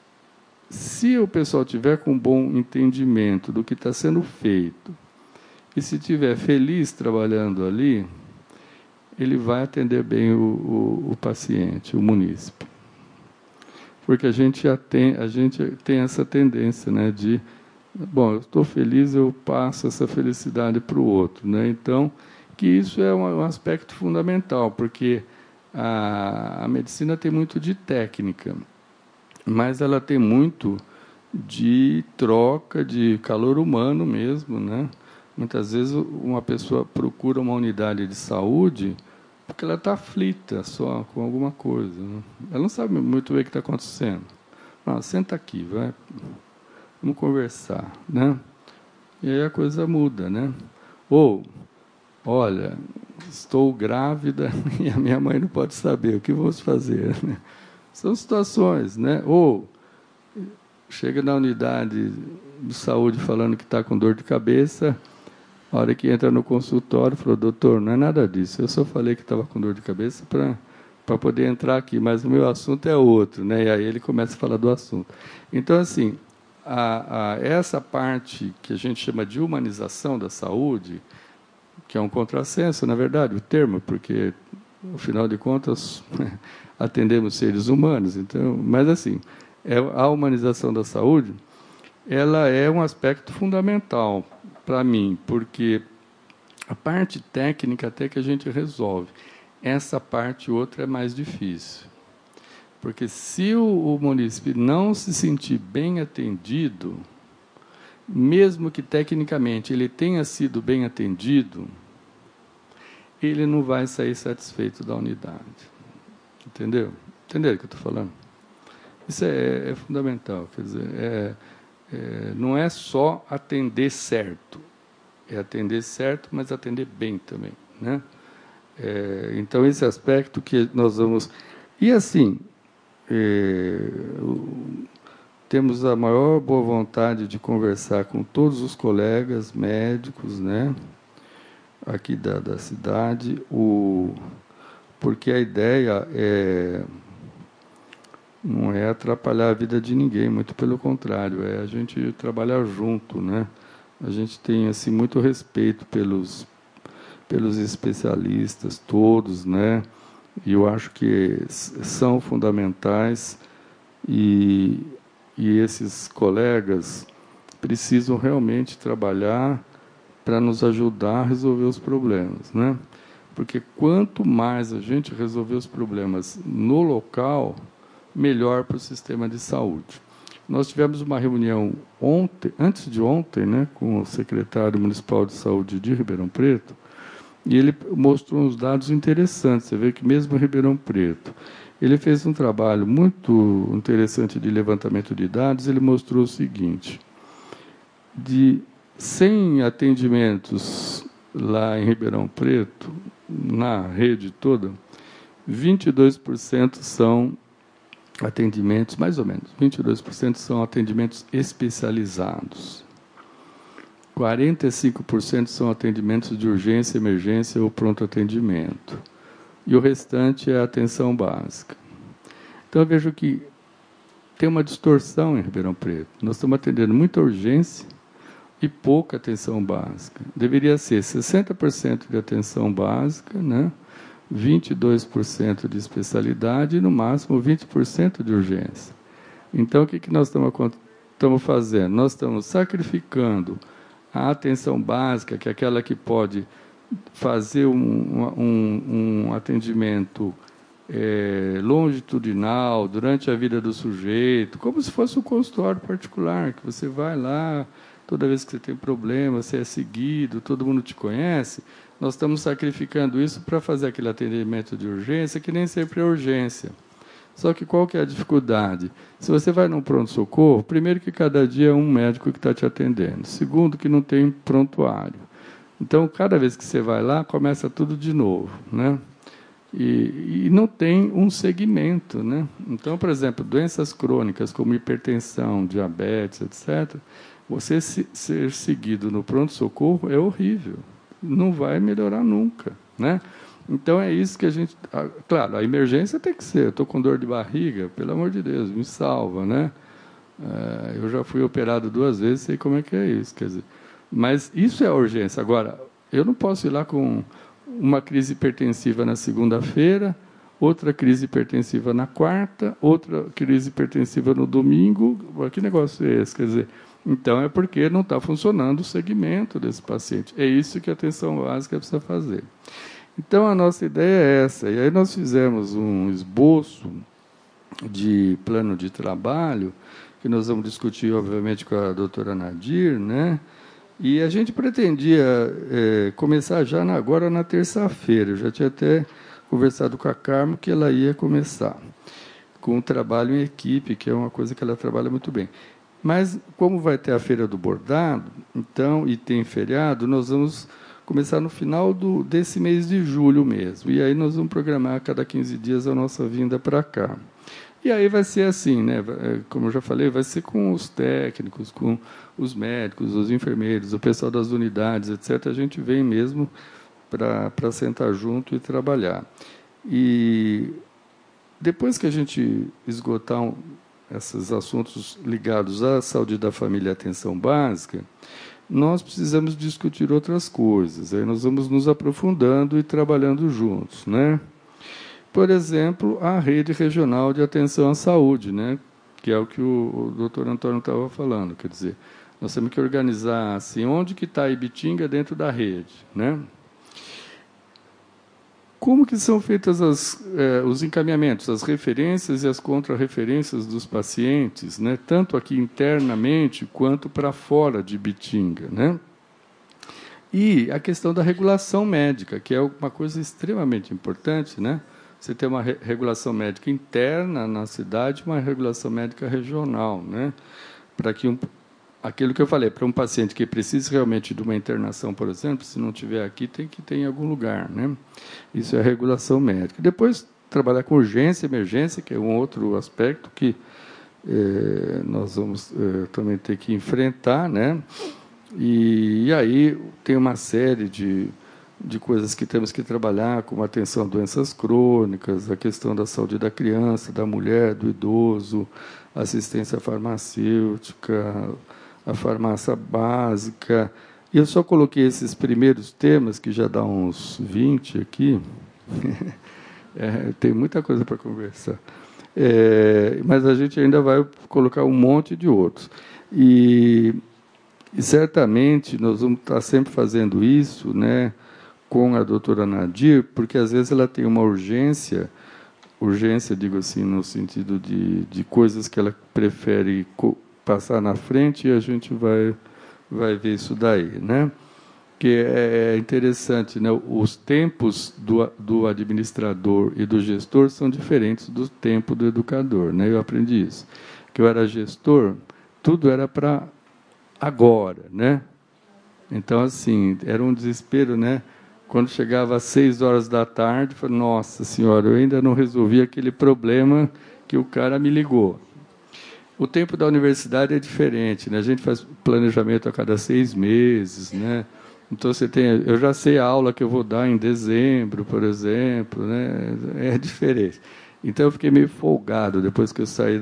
Se o pessoal tiver com um bom entendimento do que está sendo feito, e se estiver feliz trabalhando ali, ele vai atender bem o paciente, o munícipe. Porque a gente tem essa tendência, né, de, bom, eu estou feliz, eu passo essa felicidade para o outro, né? Então, que isso é um aspecto fundamental, porque a medicina tem muito de técnica, mas ela tem muito de troca, de calor humano mesmo, né? Muitas vezes uma pessoa procura uma unidade de saúde porque ela está aflita só com alguma coisa, né? Ela não sabe muito bem o que está acontecendo. Senta aqui, vamos conversar, né? E aí a coisa muda, né? Ou, olha, estou grávida e a minha mãe não pode saber, o que vamos fazer, né? São situações, né? Ou chega na unidade de saúde falando que está com dor de cabeça, a hora que entra no consultório, falou, doutor, não é nada disso, eu só falei que estava com dor de cabeça para poder entrar aqui, mas o meu assunto é outro, né? E aí ele começa a falar do assunto. Então, assim, essa parte que a gente chama de humanização da saúde, que é um contrassenso, na verdade, o termo, porque, afinal de contas, atendemos seres humanos. Então, mas, assim, a humanização da saúde, ela é um aspecto fundamental para mim, porque a parte técnica até que a gente resolve. Essa parte outra é mais difícil. Porque se o munícipe não se sentir bem atendido, mesmo que tecnicamente ele tenha sido bem atendido, ele não vai sair satisfeito da unidade. Entendeu? Entenderam o que eu estou falando? Isso é fundamental. Quer dizer, não é só atender certo. É atender certo, mas atender bem também, né? Então, esse aspecto que nós vamos... E, assim, temos a maior boa vontade de conversar com todos os colegas médicos, né, aqui da cidade, porque a ideia não é atrapalhar a vida de ninguém, muito pelo contrário, é a gente trabalhar junto, né? A gente tem assim muito respeito pelos especialistas todos, né? E eu acho que são fundamentais e esses colegas precisam realmente trabalhar para nos ajudar a resolver os problemas, né? Porque quanto mais a gente resolver os problemas no local, melhor para o sistema de saúde. Nós tivemos uma reunião antes de ontem, né, com o secretário municipal de saúde de Ribeirão Preto, e ele mostrou uns dados interessantes. Você vê que mesmo em Ribeirão Preto, ele fez um trabalho muito interessante de levantamento de dados. Ele mostrou o seguinte: de 100 atendimentos lá em Ribeirão Preto, na rede toda, 22% são atendimentos, mais ou menos, 22% são atendimentos especializados. 45% são atendimentos de urgência, emergência ou pronto atendimento. E o restante é atenção básica. Então, eu vejo que tem uma distorção em Ribeirão Preto. Nós estamos atendendo muita urgência e pouca atenção básica. Deveria ser 60% de atenção básica, né? 22% de especialidade e, no máximo, 20% de urgência. Então, o que nós estamos fazendo? Nós estamos sacrificando a atenção básica, que é aquela que pode fazer um atendimento longitudinal durante a vida do sujeito, como se fosse um consultório particular, que você vai lá, toda vez que você tem problema, você é seguido, todo mundo te conhece. Nós estamos sacrificando isso para fazer aquele atendimento de urgência, que nem sempre é urgência. Só que qual que é a dificuldade? Se você vai num pronto-socorro, primeiro que cada dia é um médico que está te atendendo. Segundo, que não tem prontuário. Então, cada vez que você vai lá, começa tudo de novo, né? E não tem um segmento, né? Então, por exemplo, doenças crônicas como hipertensão, diabetes, etc., você ser seguido no pronto-socorro é horrível. Não vai melhorar nunca, né? Então, é isso que a gente... Claro, a emergência tem que ser. Eu estou com dor de barriga, pelo amor de Deus, me salva, né? Eu já fui operado 2 vezes, sei como é que é isso. Quer dizer, mas isso é a urgência. Agora, eu não posso ir lá com uma crise hipertensiva na segunda-feira, outra crise hipertensiva na quarta, outra crise hipertensiva no domingo. Que negócio é esse? Quer dizer, então é porque não está funcionando o segmento desse paciente. É isso que a atenção básica precisa fazer. Então, a nossa ideia é essa. E aí nós fizemos um esboço de plano de trabalho, que nós vamos discutir, obviamente, com a doutora Nadir, né? E a gente pretendia começar já agora na terça-feira. Eu já tinha até conversado com a Carmo que ela ia começar com o trabalho em equipe, que é uma coisa que ela trabalha muito bem. Mas, como vai ter a Feira do Bordado, então, e tem feriado, nós vamos começar no final desse mês de julho mesmo. E aí nós vamos programar a cada 15 dias a nossa vinda para cá. E aí vai ser assim, né? Como eu já falei, vai ser com os técnicos, com os médicos, os enfermeiros, o pessoal das unidades, etc. A gente vem mesmo para sentar junto e trabalhar. E depois que a gente esgotar esses assuntos ligados à saúde da família e atenção básica, nós precisamos discutir outras coisas. Aí nós vamos nos aprofundando e trabalhando juntos, né? Por exemplo, a rede regional de atenção à saúde, né? Que é o que o doutor Antônio estava falando. Quer dizer, nós temos que organizar assim, onde que está a Ibitinga dentro da rede, né? Como que são feitas os encaminhamentos, as referências e as contrarreferências dos pacientes, né? Tanto aqui internamente quanto para fora de Ibitinga, né? E a questão da regulação médica, que é uma coisa extremamente importante, né? você tem uma regulação médica interna na cidade, uma regulação médica regional, né? Para que aquilo que eu falei, para um paciente que precisa realmente de uma internação, por exemplo, se não tiver aqui, tem que ter em algum lugar, né? Isso é a regulação médica. Depois, trabalhar com urgência e emergência, que é um outro aspecto que nós vamos também ter que enfrentar, né? E aí tem uma série de coisas que temos que trabalhar, como atenção a doenças crônicas, a questão da saúde da criança, da mulher, do idoso, assistência farmacêutica, a farmácia básica. E eu só coloquei esses primeiros temas, que já dá uns 20 aqui. Tem muita coisa para conversar. Mas a gente ainda vai colocar um monte de outros. E certamente nós vamos estar sempre fazendo isso, né, com a doutora Nadir, porque às vezes ela tem uma urgência, digo assim, no sentido de coisas que ela prefere passar na frente, e a gente vai ver isso daí, né? Que é interessante, né? Os tempos do administrador e do gestor são diferentes do tempo do educador, né? Eu aprendi isso. Que eu era gestor, tudo era para agora, né? Então, assim, era um desespero, né? Quando chegava às 6 horas da tarde, eu falei, nossa senhora, eu ainda não resolvi aquele problema que o cara me ligou. O tempo da universidade é diferente, né? A gente faz planejamento a cada 6 meses, né? Então, eu já sei a aula que eu vou dar em dezembro, por exemplo, né? É diferente. Então, eu fiquei meio folgado depois que eu saí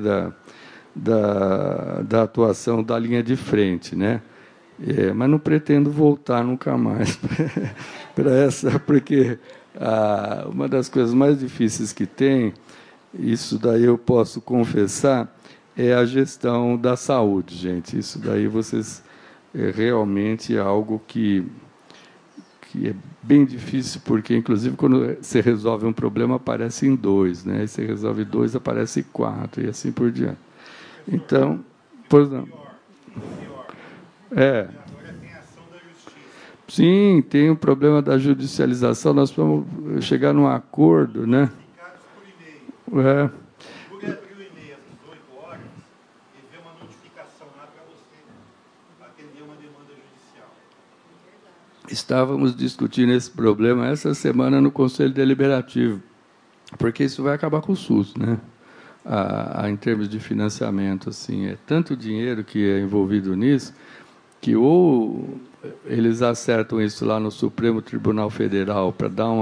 da atuação da linha de frente, né? Mas não pretendo voltar nunca mais para essa, porque uma das coisas mais difíceis que tem, isso daí eu posso confessar, é a gestão da saúde, gente. Isso daí vocês realmente é algo que é bem difícil, porque, inclusive, quando você resolve um problema, aparece em 2, né? E você resolve 2, aparece 4, e assim por diante. Então, pois não. Sim, tem um problema da judicialização, nós vamos chegar num acordo, né? Estávamos discutindo esse problema essa semana no Conselho Deliberativo, porque isso vai acabar com o SUS, né? Em termos de financiamento, assim, é tanto dinheiro que é envolvido nisso, que ou eles acertam isso lá no Supremo Tribunal Federal para dar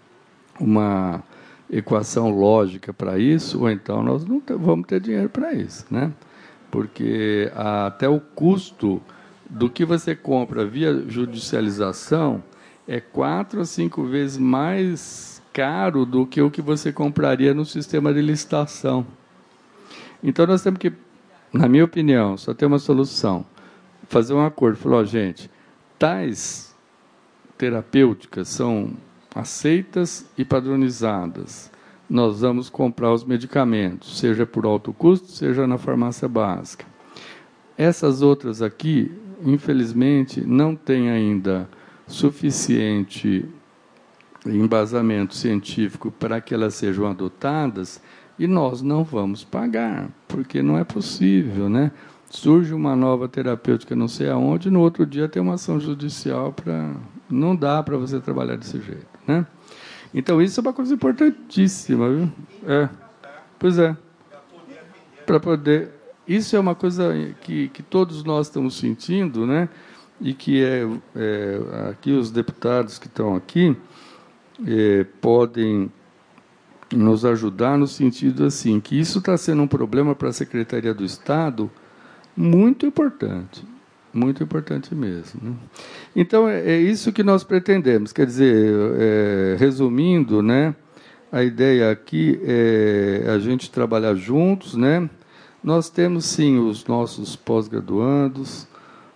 uma equação lógica para isso, ou então nós não vamos ter dinheiro para isso, né? Porque até o custo do que você compra via judicialização é 4 a 5 vezes mais caro do que o que você compraria no sistema de licitação. Então, nós temos que, na minha opinião, só tem uma solução. Fazer um acordo. Falar, gente, tais terapêuticas são aceitas e padronizadas. Nós vamos comprar os medicamentos, seja por alto custo, seja na farmácia básica. Essas outras aqui, infelizmente, não têm ainda suficiente embasamento científico para que elas sejam adotadas, e nós não vamos pagar, porque não é possível, né? Surge uma nova terapêutica não sei aonde, no outro dia tem uma ação judicial para... Não dá para você trabalhar desse jeito, né? Então, isso é uma coisa importantíssima, viu? Pois é. Para poder... Isso é uma coisa que todos nós estamos sentindo, né? E que aqui os deputados que estão aqui podem nos ajudar no sentido assim, que isso está sendo um problema para a Secretaria do Estado muito importante mesmo, né? Então, é isso que nós pretendemos. Quer dizer, resumindo, né, a ideia aqui é a gente trabalhar juntos, né? Nós temos, sim, os nossos pós-graduandos,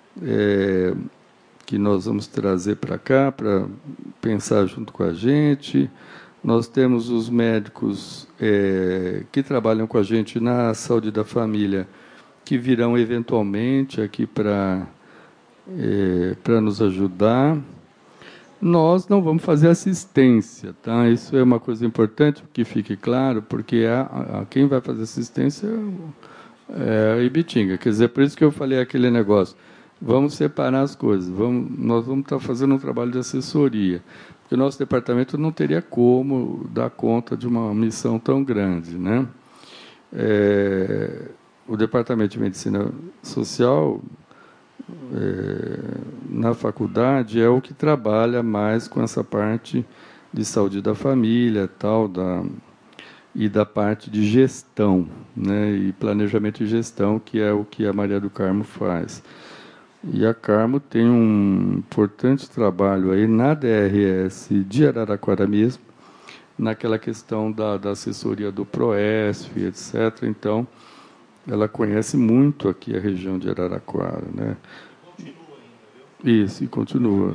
que nós vamos trazer para cá, para pensar junto com a gente. Nós temos os médicos que trabalham com a gente na saúde da família, que virão eventualmente aqui para nos ajudar. Nós não vamos fazer assistência, tá? Isso é uma coisa importante que fique claro, porque quem vai fazer assistência é a Ibitinga. Quer dizer, por isso que eu falei aquele negócio. Vamos separar as coisas. Nós vamos estar fazendo um trabalho de assessoria, porque o nosso departamento não teria como dar conta de uma missão tão grande, né? O Departamento de Medicina Social, na faculdade, é o que trabalha mais com essa parte de saúde da família, e da parte de gestão, né, e planejamento e gestão, que é o que a Maria do Carmo faz. E a Carmo tem um importante trabalho aí na DRS de Araraquara mesmo, naquela questão da assessoria do PROESF, etc. Então, ela conhece muito aqui a região de Araraquara, né? Continua ainda, viu? Isso, e continua.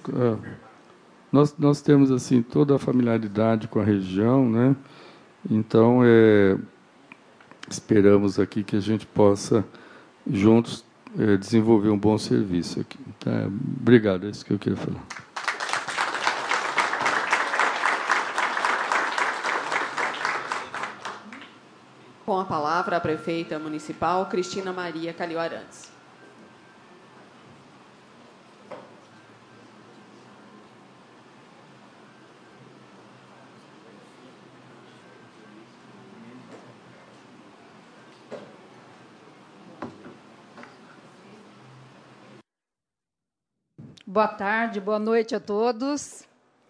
Nós temos assim toda a familiaridade com a região, né? Então, esperamos aqui que a gente possa, juntos, desenvolver um bom serviço aqui. Tá? Obrigado, é isso que eu queria falar. Com a palavra, a prefeita municipal, Cristina Maria Calil Arantes. Boa tarde, boa noite a todos.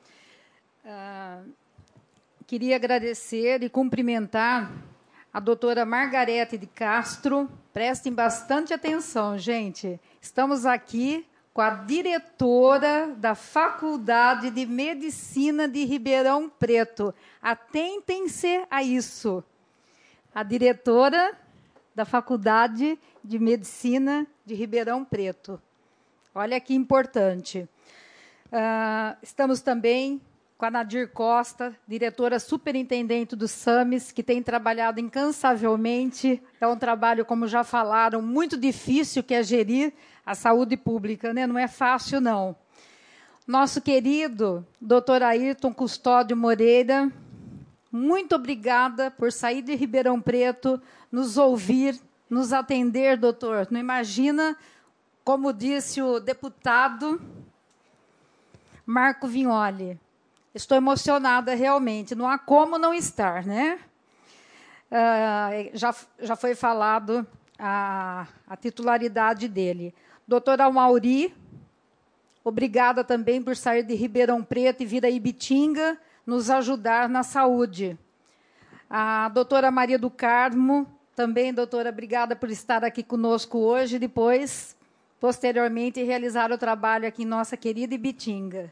Queria agradecer e cumprimentar a doutora Margarete de Castro. Prestem bastante atenção, gente. Estamos aqui com a diretora da Faculdade de Medicina de Ribeirão Preto. Atentem-se a isso. A diretora da Faculdade de Medicina de Ribeirão Preto. Olha que importante. Estamos também com a Nadir Costa, diretora superintendente do SAMES, que tem trabalhado incansavelmente. É um trabalho, como já falaram, muito difícil, que é gerir a saúde pública, né? Não é fácil, não. Nosso querido doutor Ayrton Custódio Moreira, muito obrigada por sair de Ribeirão Preto, nos ouvir, nos atender, doutor. Não imagina, como disse o deputado Marco Vignoli. Estou emocionada, realmente. Não há como não estar, né? Já foi falado a titularidade dele. Doutor Amauri, obrigada também por sair de Ribeirão Preto e vir a Ibitinga nos ajudar na saúde. A doutora Maria do Carmo, também, doutora, obrigada por estar aqui conosco hoje e depois, posteriormente, realizar o trabalho aqui em nossa querida Ibitinga.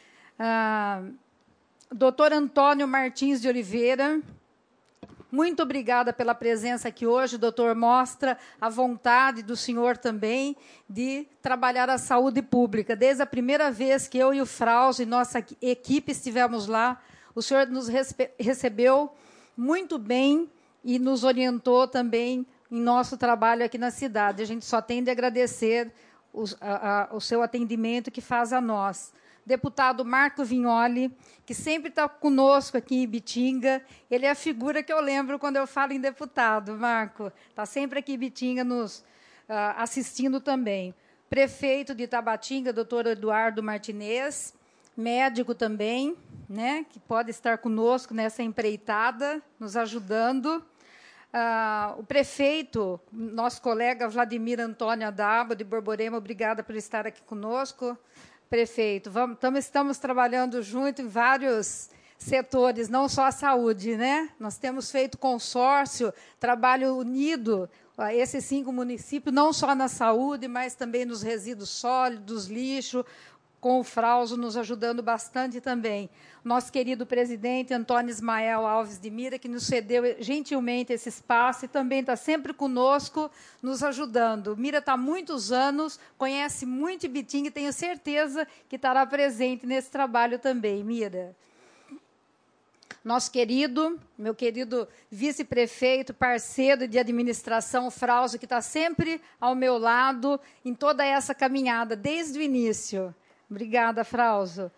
Doutor Antônio Martins de Oliveira, muito obrigada pela presença aqui hoje. Doutor, mostra a vontade do senhor também de trabalhar a saúde pública. Desde a primeira vez que eu e o Frauso e nossa equipe estivemos lá, o senhor nos recebeu muito bem e nos orientou também em nosso trabalho aqui na cidade. A gente só tem de agradecer o seu atendimento que faz a nós. Deputado Marco Vignoli, que sempre está conosco aqui em Ibitinga. Ele é a figura que eu lembro quando eu falo em deputado, Marco. Está sempre aqui em Ibitinga nos assistindo também. Prefeito de Tabatinga, doutor Eduardo Martinez, médico também, né, que pode estar conosco nessa empreitada, nos ajudando. O prefeito, nosso colega Vladimir Antônio Adabo, de Borborema, obrigada por estar aqui conosco. Prefeito, estamos trabalhando junto em vários setores, não só a saúde, né? Nós temos feito consórcio, trabalho unido a esses 5 municípios, não só na saúde, mas também nos resíduos sólidos, lixo, com o Frauso nos ajudando bastante também. Nosso querido presidente, Antônio Ismael Alves de Mira, que nos cedeu gentilmente esse espaço e também está sempre conosco, nos ajudando. Mira está há muitos anos, conhece muito Ibitinga e tenho certeza que estará presente nesse trabalho também, Mira. Nosso querido, meu querido vice-prefeito, parceiro de administração, Frauso, que está sempre ao meu lado em toda essa caminhada, desde o início. Obrigada, Frauso.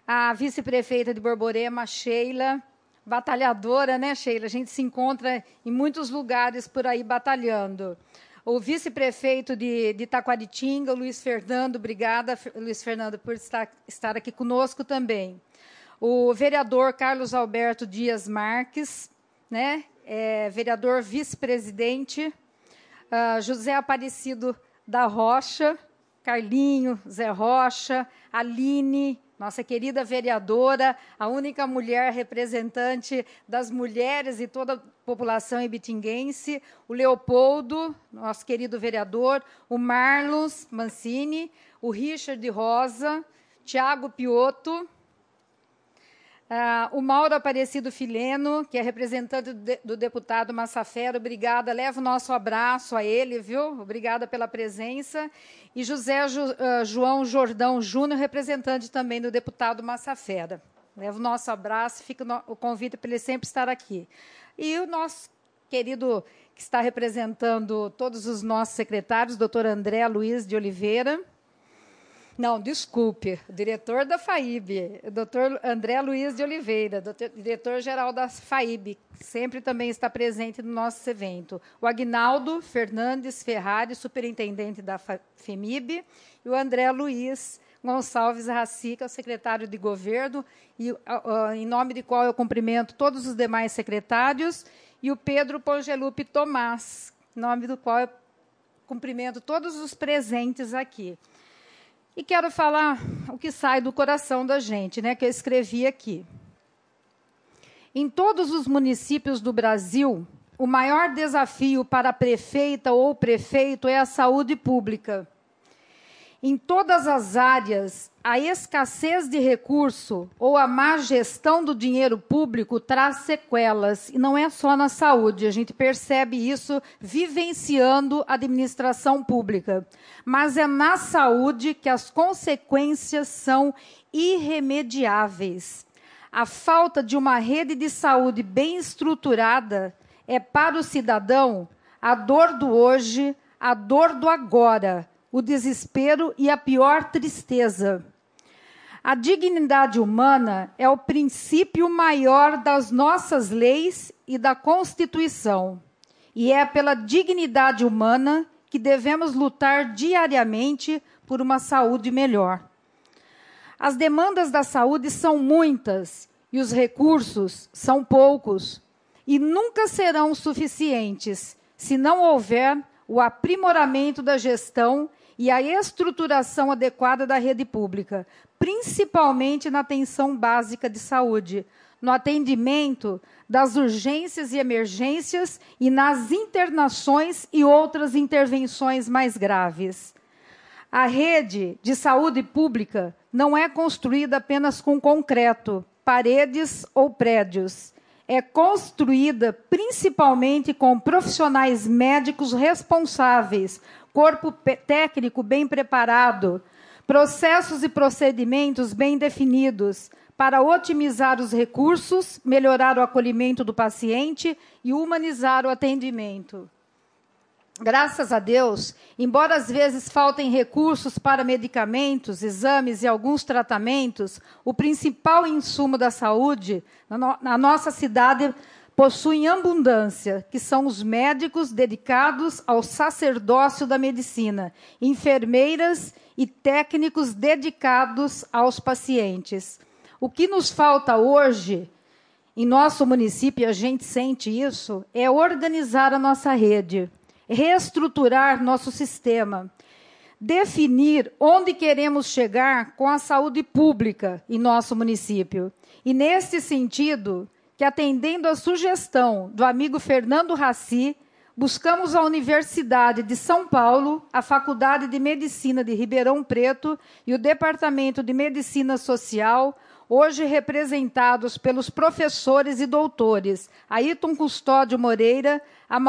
a vice-prefeita de Borborema, Sheila, batalhadora, né, Sheila? A gente se encontra em muitos lugares por aí batalhando. O vice-prefeito de Taquaritinga, Luiz Fernando, obrigada, Luiz Fernando, por estar aqui conosco também. O vereador Carlos Alberto Dias Marques, né, vereador vice-presidente, José Aparecido da Rocha, Carlinho, Zé Rocha, Aline, nossa querida vereadora, a única mulher representante das mulheres e toda a população ibitinguense, o Leopoldo, nosso querido vereador, o Marlos Mancini, o Richard Rosa, Tiago Piotto, o Mauro Aparecido Fileno, que é representante do deputado Massafera, obrigada, leva o nosso abraço a ele, viu? Obrigada pela presença. E José João Jordão Júnior, representante também do deputado Massafera. Leva o nosso abraço, fica o convite para ele sempre estar aqui. E o nosso querido, que está representando todos os nossos secretários, doutor André Luiz de Oliveira. Não, desculpe, o diretor da FAIB, o doutor André Luiz de Oliveira, diretor-geral da FAIB, sempre também está presente no nosso evento. O Aguinaldo Fernandes Ferrari, superintendente da FEMIB, e o André Luiz Gonçalves Raci, que é o secretário de governo, e, em nome de qual eu cumprimento todos os demais secretários, e o Pedro Pongelupe Tomás, em nome do qual eu cumprimento todos os presentes aqui. E quero falar o que sai do coração da gente, né, que eu escrevi aqui. Em todos os municípios do Brasil, o maior desafio para a prefeita ou prefeito é a saúde pública. Em todas as áreas, a escassez de recurso ou a má gestão do dinheiro público traz sequelas, e não é só na saúde, a gente percebe isso vivenciando a administração pública. Mas é na saúde que as consequências são irremediáveis. A falta de uma rede de saúde bem estruturada é para o cidadão a dor do hoje, a dor do agora, o desespero e a pior tristeza. A dignidade humana é o princípio maior das nossas leis e da Constituição. E é pela dignidade humana que devemos lutar diariamente por uma saúde melhor. As demandas da saúde são muitas e os recursos são poucos e nunca serão suficientes se não houver o aprimoramento da gestão e a estruturação adequada da rede pública, principalmente na atenção básica de saúde, no atendimento das urgências e emergências e nas internações e outras intervenções mais graves. A rede de saúde pública não é construída apenas com concreto, paredes ou prédios. É construída principalmente com profissionais médicos responsáveis, corpo técnico bem preparado, processos e procedimentos bem definidos para otimizar os recursos, melhorar o acolhimento do paciente e humanizar o atendimento. Graças a Deus, embora às vezes faltem recursos para medicamentos, exames e alguns tratamentos, o principal insumo da saúde na nossa cidade possui em abundância, que são os médicos dedicados ao sacerdócio da medicina, enfermeiras e técnicos dedicados aos pacientes. O que nos falta hoje, em nosso município, e a gente sente isso, é organizar a nossa rede, reestruturar nosso sistema, definir onde queremos chegar com a saúde pública em nosso município. E, nesse sentido, que atendendo à sugestão do amigo Fernando Raci, buscamos a Universidade de São Paulo, a Faculdade de Medicina de Ribeirão Preto e o Departamento de Medicina Social, hoje representados pelos professores e doutores Ayrton Custódio Moreira,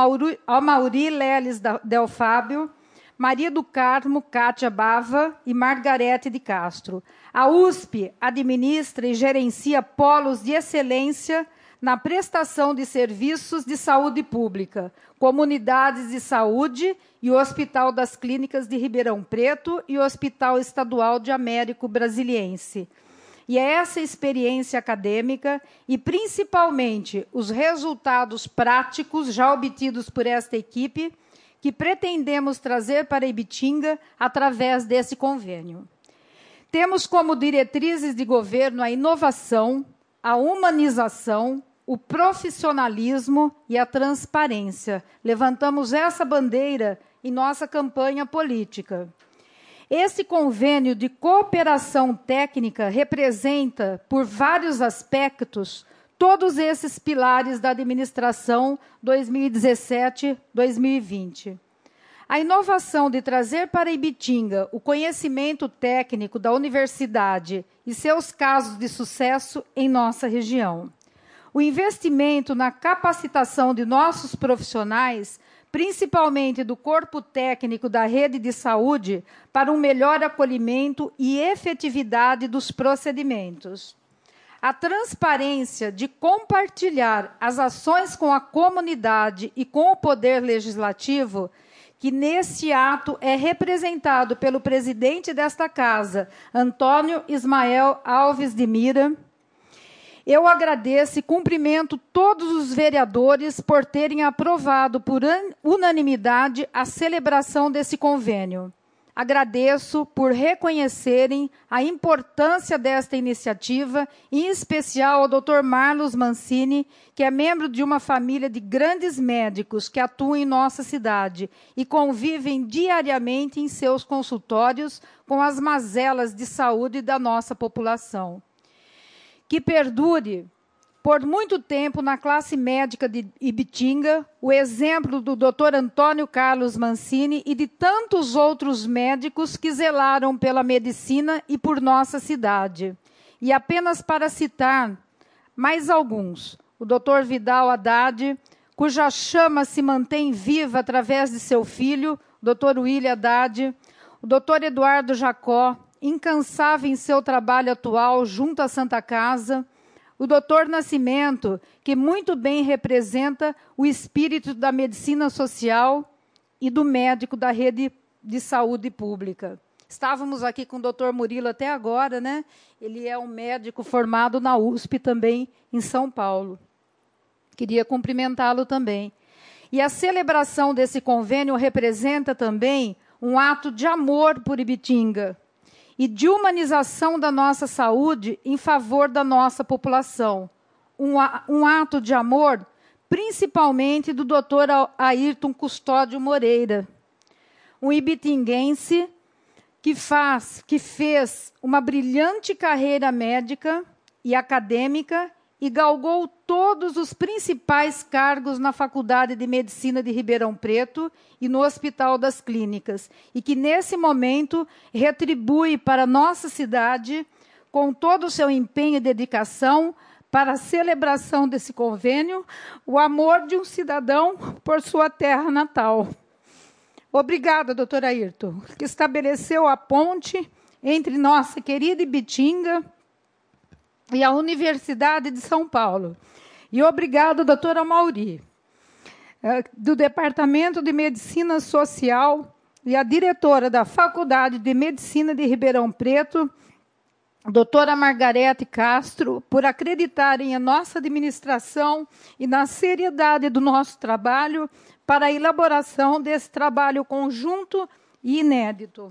Amauri Leles Del Fábio, Maria do Carmo Cátia Bava e Margarete de Castro. A USP administra e gerencia polos de excelência na prestação de serviços de saúde pública, comunidades de saúde e o Hospital das Clínicas de Ribeirão Preto e o Hospital Estadual de Américo Brasiliense. E é essa experiência acadêmica e, principalmente, os resultados práticos já obtidos por esta equipe que pretendemos trazer para Ibitinga através desse convênio. Temos como diretrizes de governo a inovação, a humanização, o profissionalismo e a transparência. Levantamos essa bandeira em nossa campanha política. Esse convênio de cooperação técnica representa, por vários aspectos, todos esses pilares da administração 2017-2020. A inovação de trazer para Ibitinga o conhecimento técnico da universidade e seus casos de sucesso em nossa região. O investimento na capacitação de nossos profissionais, principalmente do corpo técnico da rede de saúde, para um melhor acolhimento e efetividade dos procedimentos. A transparência de compartilhar as ações com a comunidade e com o Poder Legislativo, que nesse ato é representado pelo presidente desta Casa, Antônio Ismael Alves de Mira. Eu agradeço e cumprimento todos os vereadores por terem aprovado por unanimidade a celebração desse convênio. Agradeço por reconhecerem a importância desta iniciativa, em especial ao Dr. Marlos Mancini, que é membro de uma família de grandes médicos que atuam em nossa cidade e convivem diariamente em seus consultórios com as mazelas de saúde da nossa população. Que perdure por muito tempo na classe médica de Ibitinga o exemplo do Dr. Antônio Carlos Mancini e de tantos outros médicos que zelaram pela medicina e por nossa cidade. E apenas para citar mais alguns, o Dr. Vidal Haddad, cuja chama se mantém viva através de seu filho, o Dr. William Haddad, o Dr. Eduardo Jacó, incansável em seu trabalho atual junto à Santa Casa, o Dr. Nascimento, que muito bem representa o espírito da medicina social e do médico da rede de saúde pública. Estávamos aqui com o Dr. Murilo até agora, né? Ele é um médico formado na USP também, em São Paulo. Queria cumprimentá-lo também. E a celebração desse convênio representa também um ato de amor por Ibitinga e de humanização da nossa saúde em favor da nossa população. Um ato de amor, principalmente do Dr. Ayrton Custódio Moreira, um ibitinguense que fez uma brilhante carreira médica e acadêmica e galgou todos os principais cargos na Faculdade de Medicina de Ribeirão Preto e no Hospital das Clínicas, e que, nesse momento, retribui para a nossa cidade, com todo o seu empenho e dedicação, para a celebração desse convênio, o amor de um cidadão por sua terra natal. Obrigada, doutora Ayrton, que estabeleceu a ponte entre nossa querida Ibitinga e a Universidade de São Paulo. E obrigado, doutora Mauri, do Departamento de Medicina Social e a diretora da Faculdade de Medicina de Ribeirão Preto, doutora Margarete Castro, por acreditarem em nossa administração e na seriedade do nosso trabalho para a elaboração desse trabalho conjunto e inédito.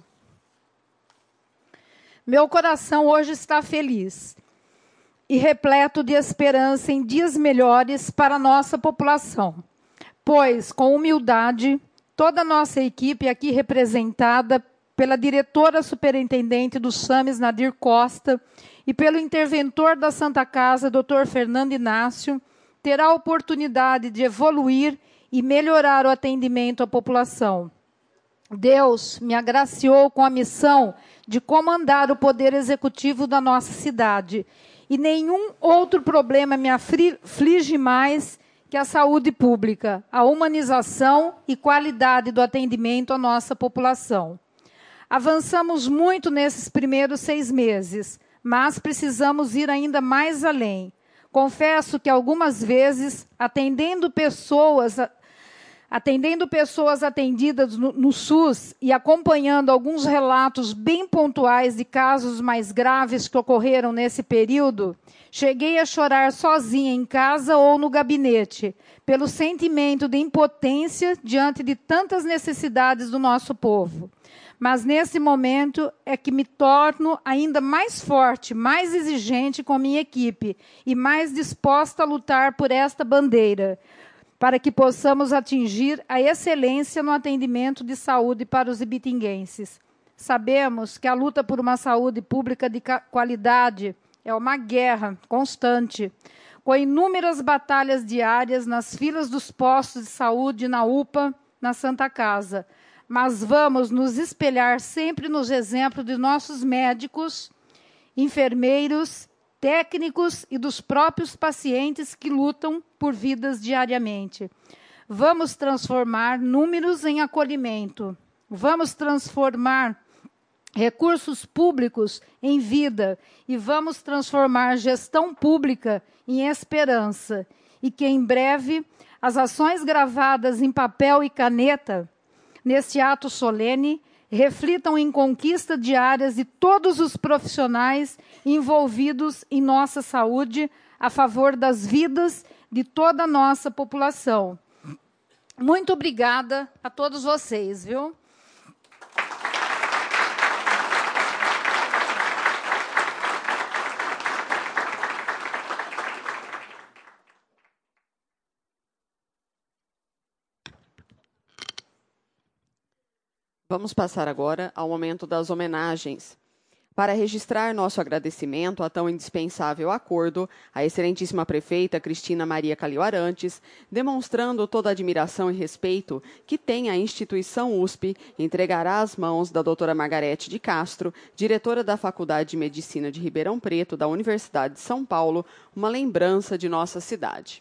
Meu coração hoje está feliz e repleto de esperança em dias melhores para a nossa população, pois, com humildade, toda a nossa equipe aqui representada pela diretora superintendente do SAMES, Nadir Costa, e pelo interventor da Santa Casa, Dr. Fernando Inácio, terá a oportunidade de evoluir e melhorar o atendimento à população. Deus me agraciou com a missão de comandar o poder executivo da nossa cidade, e nenhum outro problema me aflige mais que a saúde pública, a humanização e qualidade do atendimento à nossa população. Avançamos muito nesses primeiros 6 meses, mas precisamos ir ainda mais além. Confesso que algumas vezes, atendendo pessoas atendendo pessoas atendidas no SUS e acompanhando alguns relatos bem pontuais de casos mais graves que ocorreram nesse período, cheguei a chorar sozinha em casa ou no gabinete, pelo sentimento de impotência diante de tantas necessidades do nosso povo. Mas nesse momento é que me torno ainda mais forte, mais exigente com a minha equipe e mais disposta a lutar por esta bandeira, para que possamos atingir a excelência no atendimento de saúde para os ibitinguenses. Sabemos que a luta por uma saúde pública de qualidade é uma guerra constante, com inúmeras batalhas diárias nas filas dos postos de saúde, na UPA, na Santa Casa. Mas vamos nos espelhar sempre nos exemplos de nossos médicos, enfermeiros, técnicos e dos próprios pacientes que lutam por vidas diariamente. Vamos transformar números em acolhimento. Vamos transformar recursos públicos em vida. E vamos transformar gestão pública em esperança. E que, em breve, as ações gravadas em papel e caneta, neste ato solene, reflitam em conquista diárias de todos os profissionais envolvidos em nossa saúde, a favor das vidas de toda a nossa população. Muito obrigada a todos vocês, viu? Vamos passar agora ao momento das homenagens. Para registrar nosso agradecimento a tão indispensável acordo, a excelentíssima prefeita Cristina Maria Calil Arantes, demonstrando toda a admiração e respeito que tem a instituição USP, entregará às mãos da doutora Margarete de Castro, diretora da Faculdade de Medicina de Ribeirão Preto, da Universidade de São Paulo, uma lembrança de nossa cidade.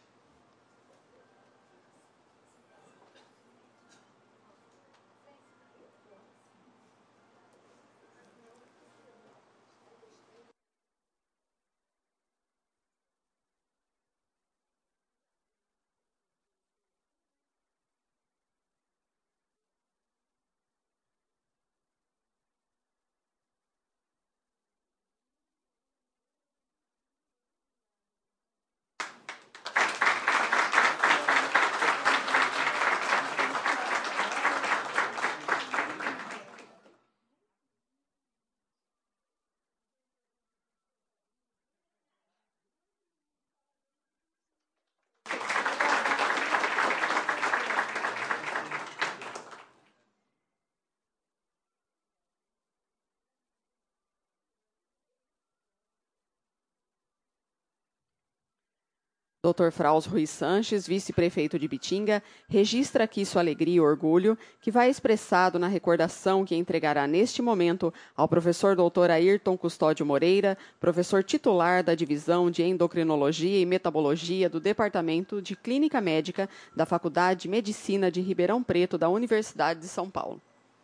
Dr. Fraus Ruiz Sanches, vice-prefeito de Ibitinga, registra aqui sua alegria e orgulho, que vai expressado na recordação que entregará neste momento ao professor Dr. Ayrton Custódio Moreira, professor titular da Divisão de Endocrinologia e Metabologia do Departamento de Clínica Médica da Faculdade de Medicina de Ribeirão Preto, da Universidade de São Paulo.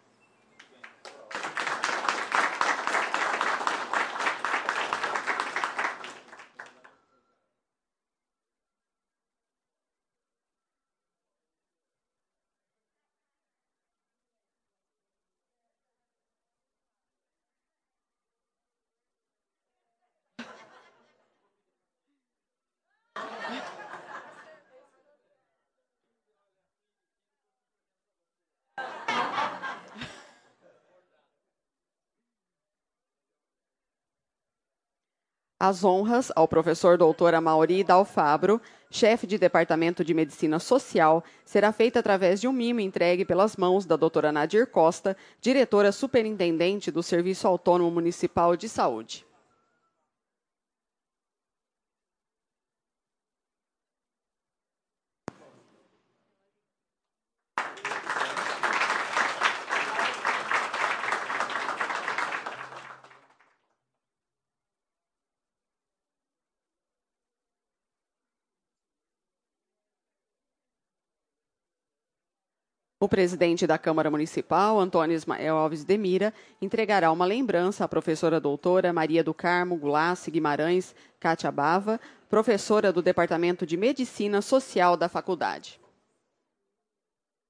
As honras ao professor doutor Amaury Dalfabro, chefe de Departamento de Medicina Social, será feita através de um mimo entregue pelas mãos da doutora Nadir Costa, diretora superintendente do Serviço Autônomo Municipal de Saúde. O presidente da Câmara Municipal, Antônio Ismael Alves de Mira, entregará uma lembrança à professora doutora Maria do Carmo Gulassi Guimarães Catiabava, professora do Departamento de Medicina Social da faculdade.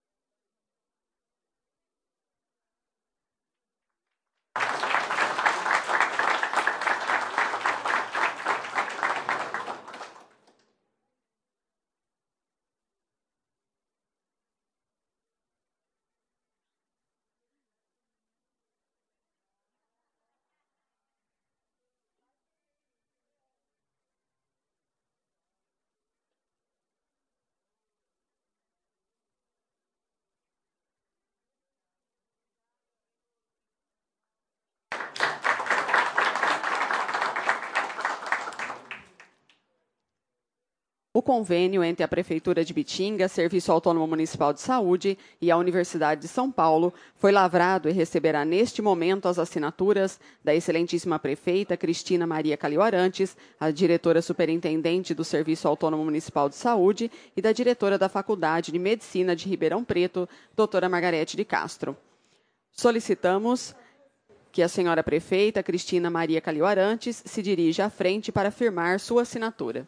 o convênio entre a Prefeitura de Bitinga, Serviço Autônomo Municipal de Saúde e a Universidade de São Paulo foi lavrado e receberá neste momento as assinaturas da excelentíssima prefeita Cristina Maria Calil Arantes, a diretora superintendente do Serviço Autônomo Municipal de Saúde e da diretora da Faculdade de Medicina de Ribeirão Preto, doutora Margarete de Castro. Solicitamos que a senhora prefeita Cristina Maria Calil Arantes se dirija à frente para firmar sua assinatura.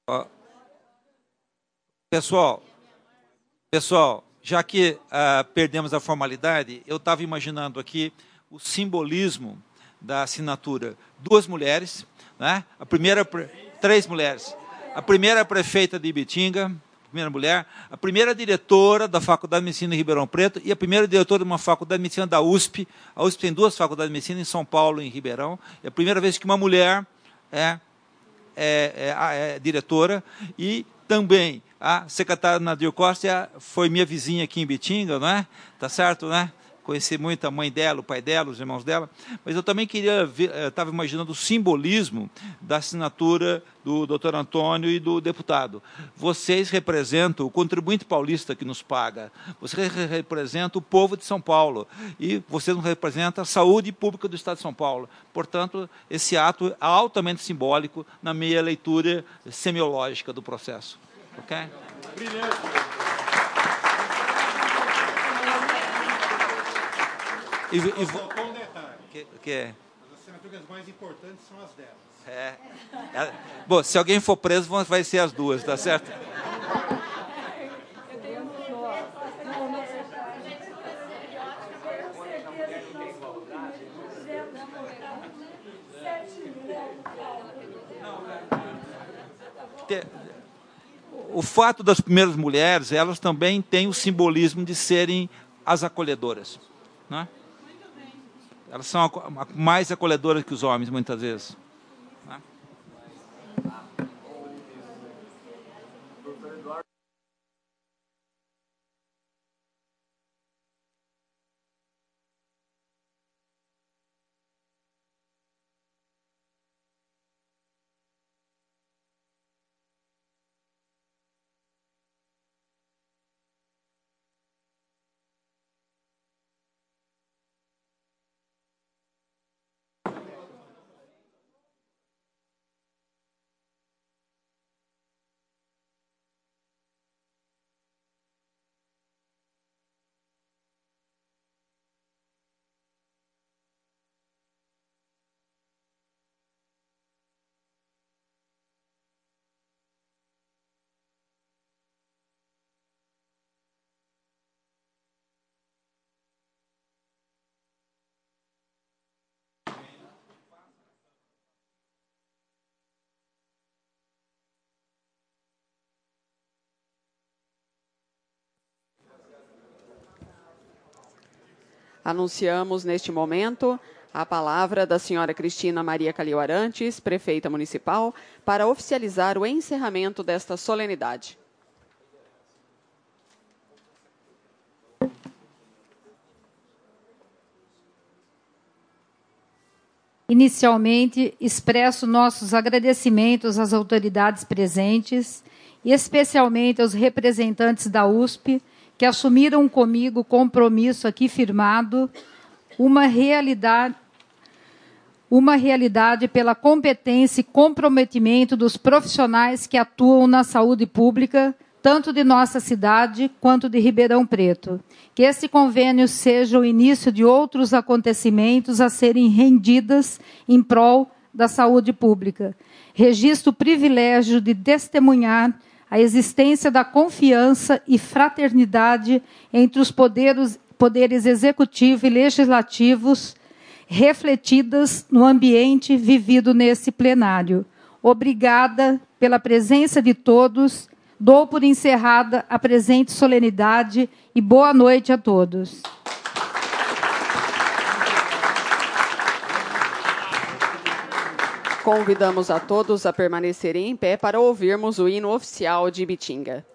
Pessoal, já que perdemos a formalidade, eu estava imaginando aqui o simbolismo da assinatura. 2 mulheres, né? Três mulheres. A primeira prefeita de Ibitinga, a primeira mulher, a primeira diretora da Faculdade de Medicina em Ribeirão Preto e a primeira diretora de uma Faculdade de Medicina da USP. A USP tem 2 faculdades de medicina, em São Paulo e em Ribeirão. É a primeira vez que uma mulher é diretora. E também a secretária Nadir Costa foi minha vizinha aqui em Ibitinga, não é? Tá certo, né? Conheci muito a mãe dela, o pai dela, os irmãos dela, mas eu também queria ver, estava imaginando o simbolismo da assinatura do doutor Antônio e do deputado. Vocês representam o contribuinte paulista que nos paga, vocês representam o povo de São Paulo, e vocês representam a saúde pública do Estado de São Paulo. Portanto, esse ato é altamente simbólico na minha leitura semiológica do processo. Ok? Brilhante. Faltou um detalhe. Que é? As assinaturas mais importantes são as delas. Bom, se alguém for preso, vai ser as 2, tá certo? O fato das primeiras mulheres, elas também têm o simbolismo de serem as acolhedoras, né? Elas são mais acolhedoras que os homens, muitas vezes. Né? Anunciamos neste momento a palavra da senhora Cristina Maria Calil Arantes, prefeita municipal, para oficializar o encerramento desta solenidade. Inicialmente, expresso nossos agradecimentos às autoridades presentes, e especialmente aos representantes da USP, que assumiram comigo o compromisso aqui firmado, uma realidade pela competência e comprometimento dos profissionais que atuam na saúde pública, tanto de nossa cidade quanto de Ribeirão Preto. Que esse convênio seja o início de outros acontecimentos a serem rendidos em prol da saúde pública. Registro o privilégio de testemunhar a existência da confiança e fraternidade entre os poderes executivo e legislativos, refletidas no ambiente vivido nesse plenário. Obrigada pela presença de todos. Dou por encerrada a presente solenidade e boa noite a todos. Convidamos a todos a permanecerem em pé para ouvirmos o hino oficial de Ibitinga.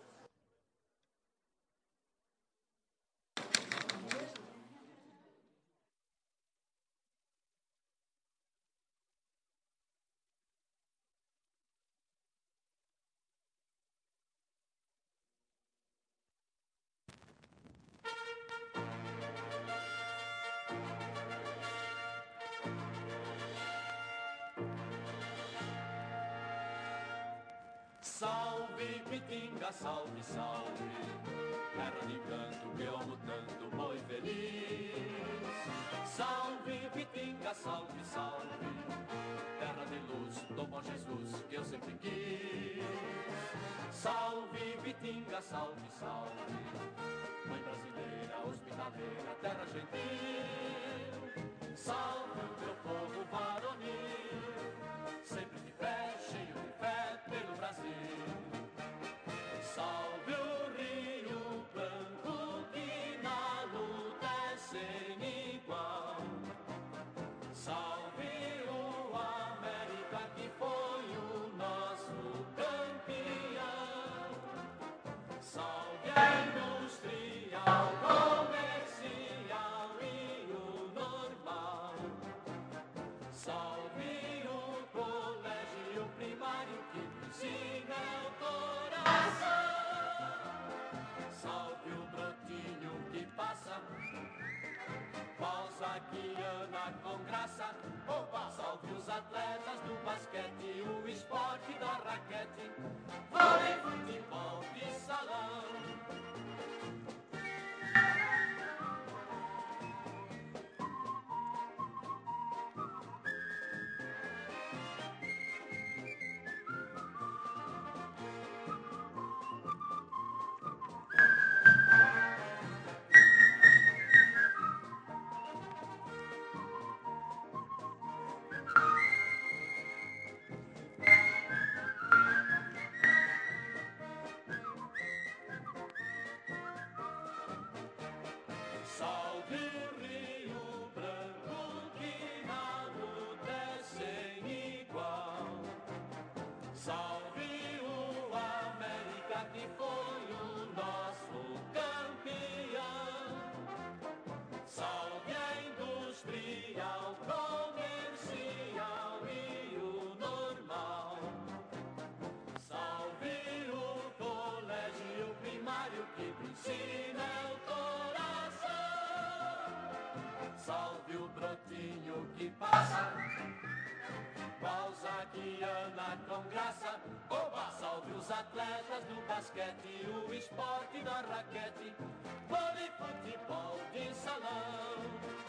Salve, Ibitinga, salve, salve, terra de canto que amo tanto, boi feliz. Salve, Ibitinga, salve, salve, terra de luz, do bom Jesus que eu sempre quis. Salve Bitinga, salve, salve, mãe brasileira, hospitaleira, terra gentil. Salve o teu povo varonil, sempre de pé, cheio de fé pelo Brasil. Salve o Rio Branco que na luta é sem igual. Salve o América que foi o nosso campeão. Salve a industrial, comercial e o normal. Salve o colégio primário que ensina o coração. Salve o brotinho que passa, pausa que anda com graça. Opa! Salve os atletas do basquete, o esporte da raquete, vôlei, futebol de salão. Salve o Rio Branco que na luta é sem igual. Salve o América que foi o nosso campeão. Salve a industrial, comercial e o normal. Salve o colégio primário que ensina o coração. Salve o brotinho que passa, pausa que anda com graça. Oba! Salve os atletas do basquete, o esporte da raquete, vôlei, futebol de salão.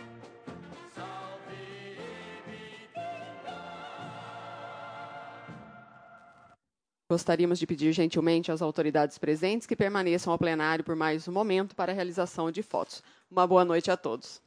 Salve Bitinga. Gostaríamos de pedir gentilmente às autoridades presentes que permaneçam ao plenário por mais um momento para a realização de fotos. Uma boa noite a todos.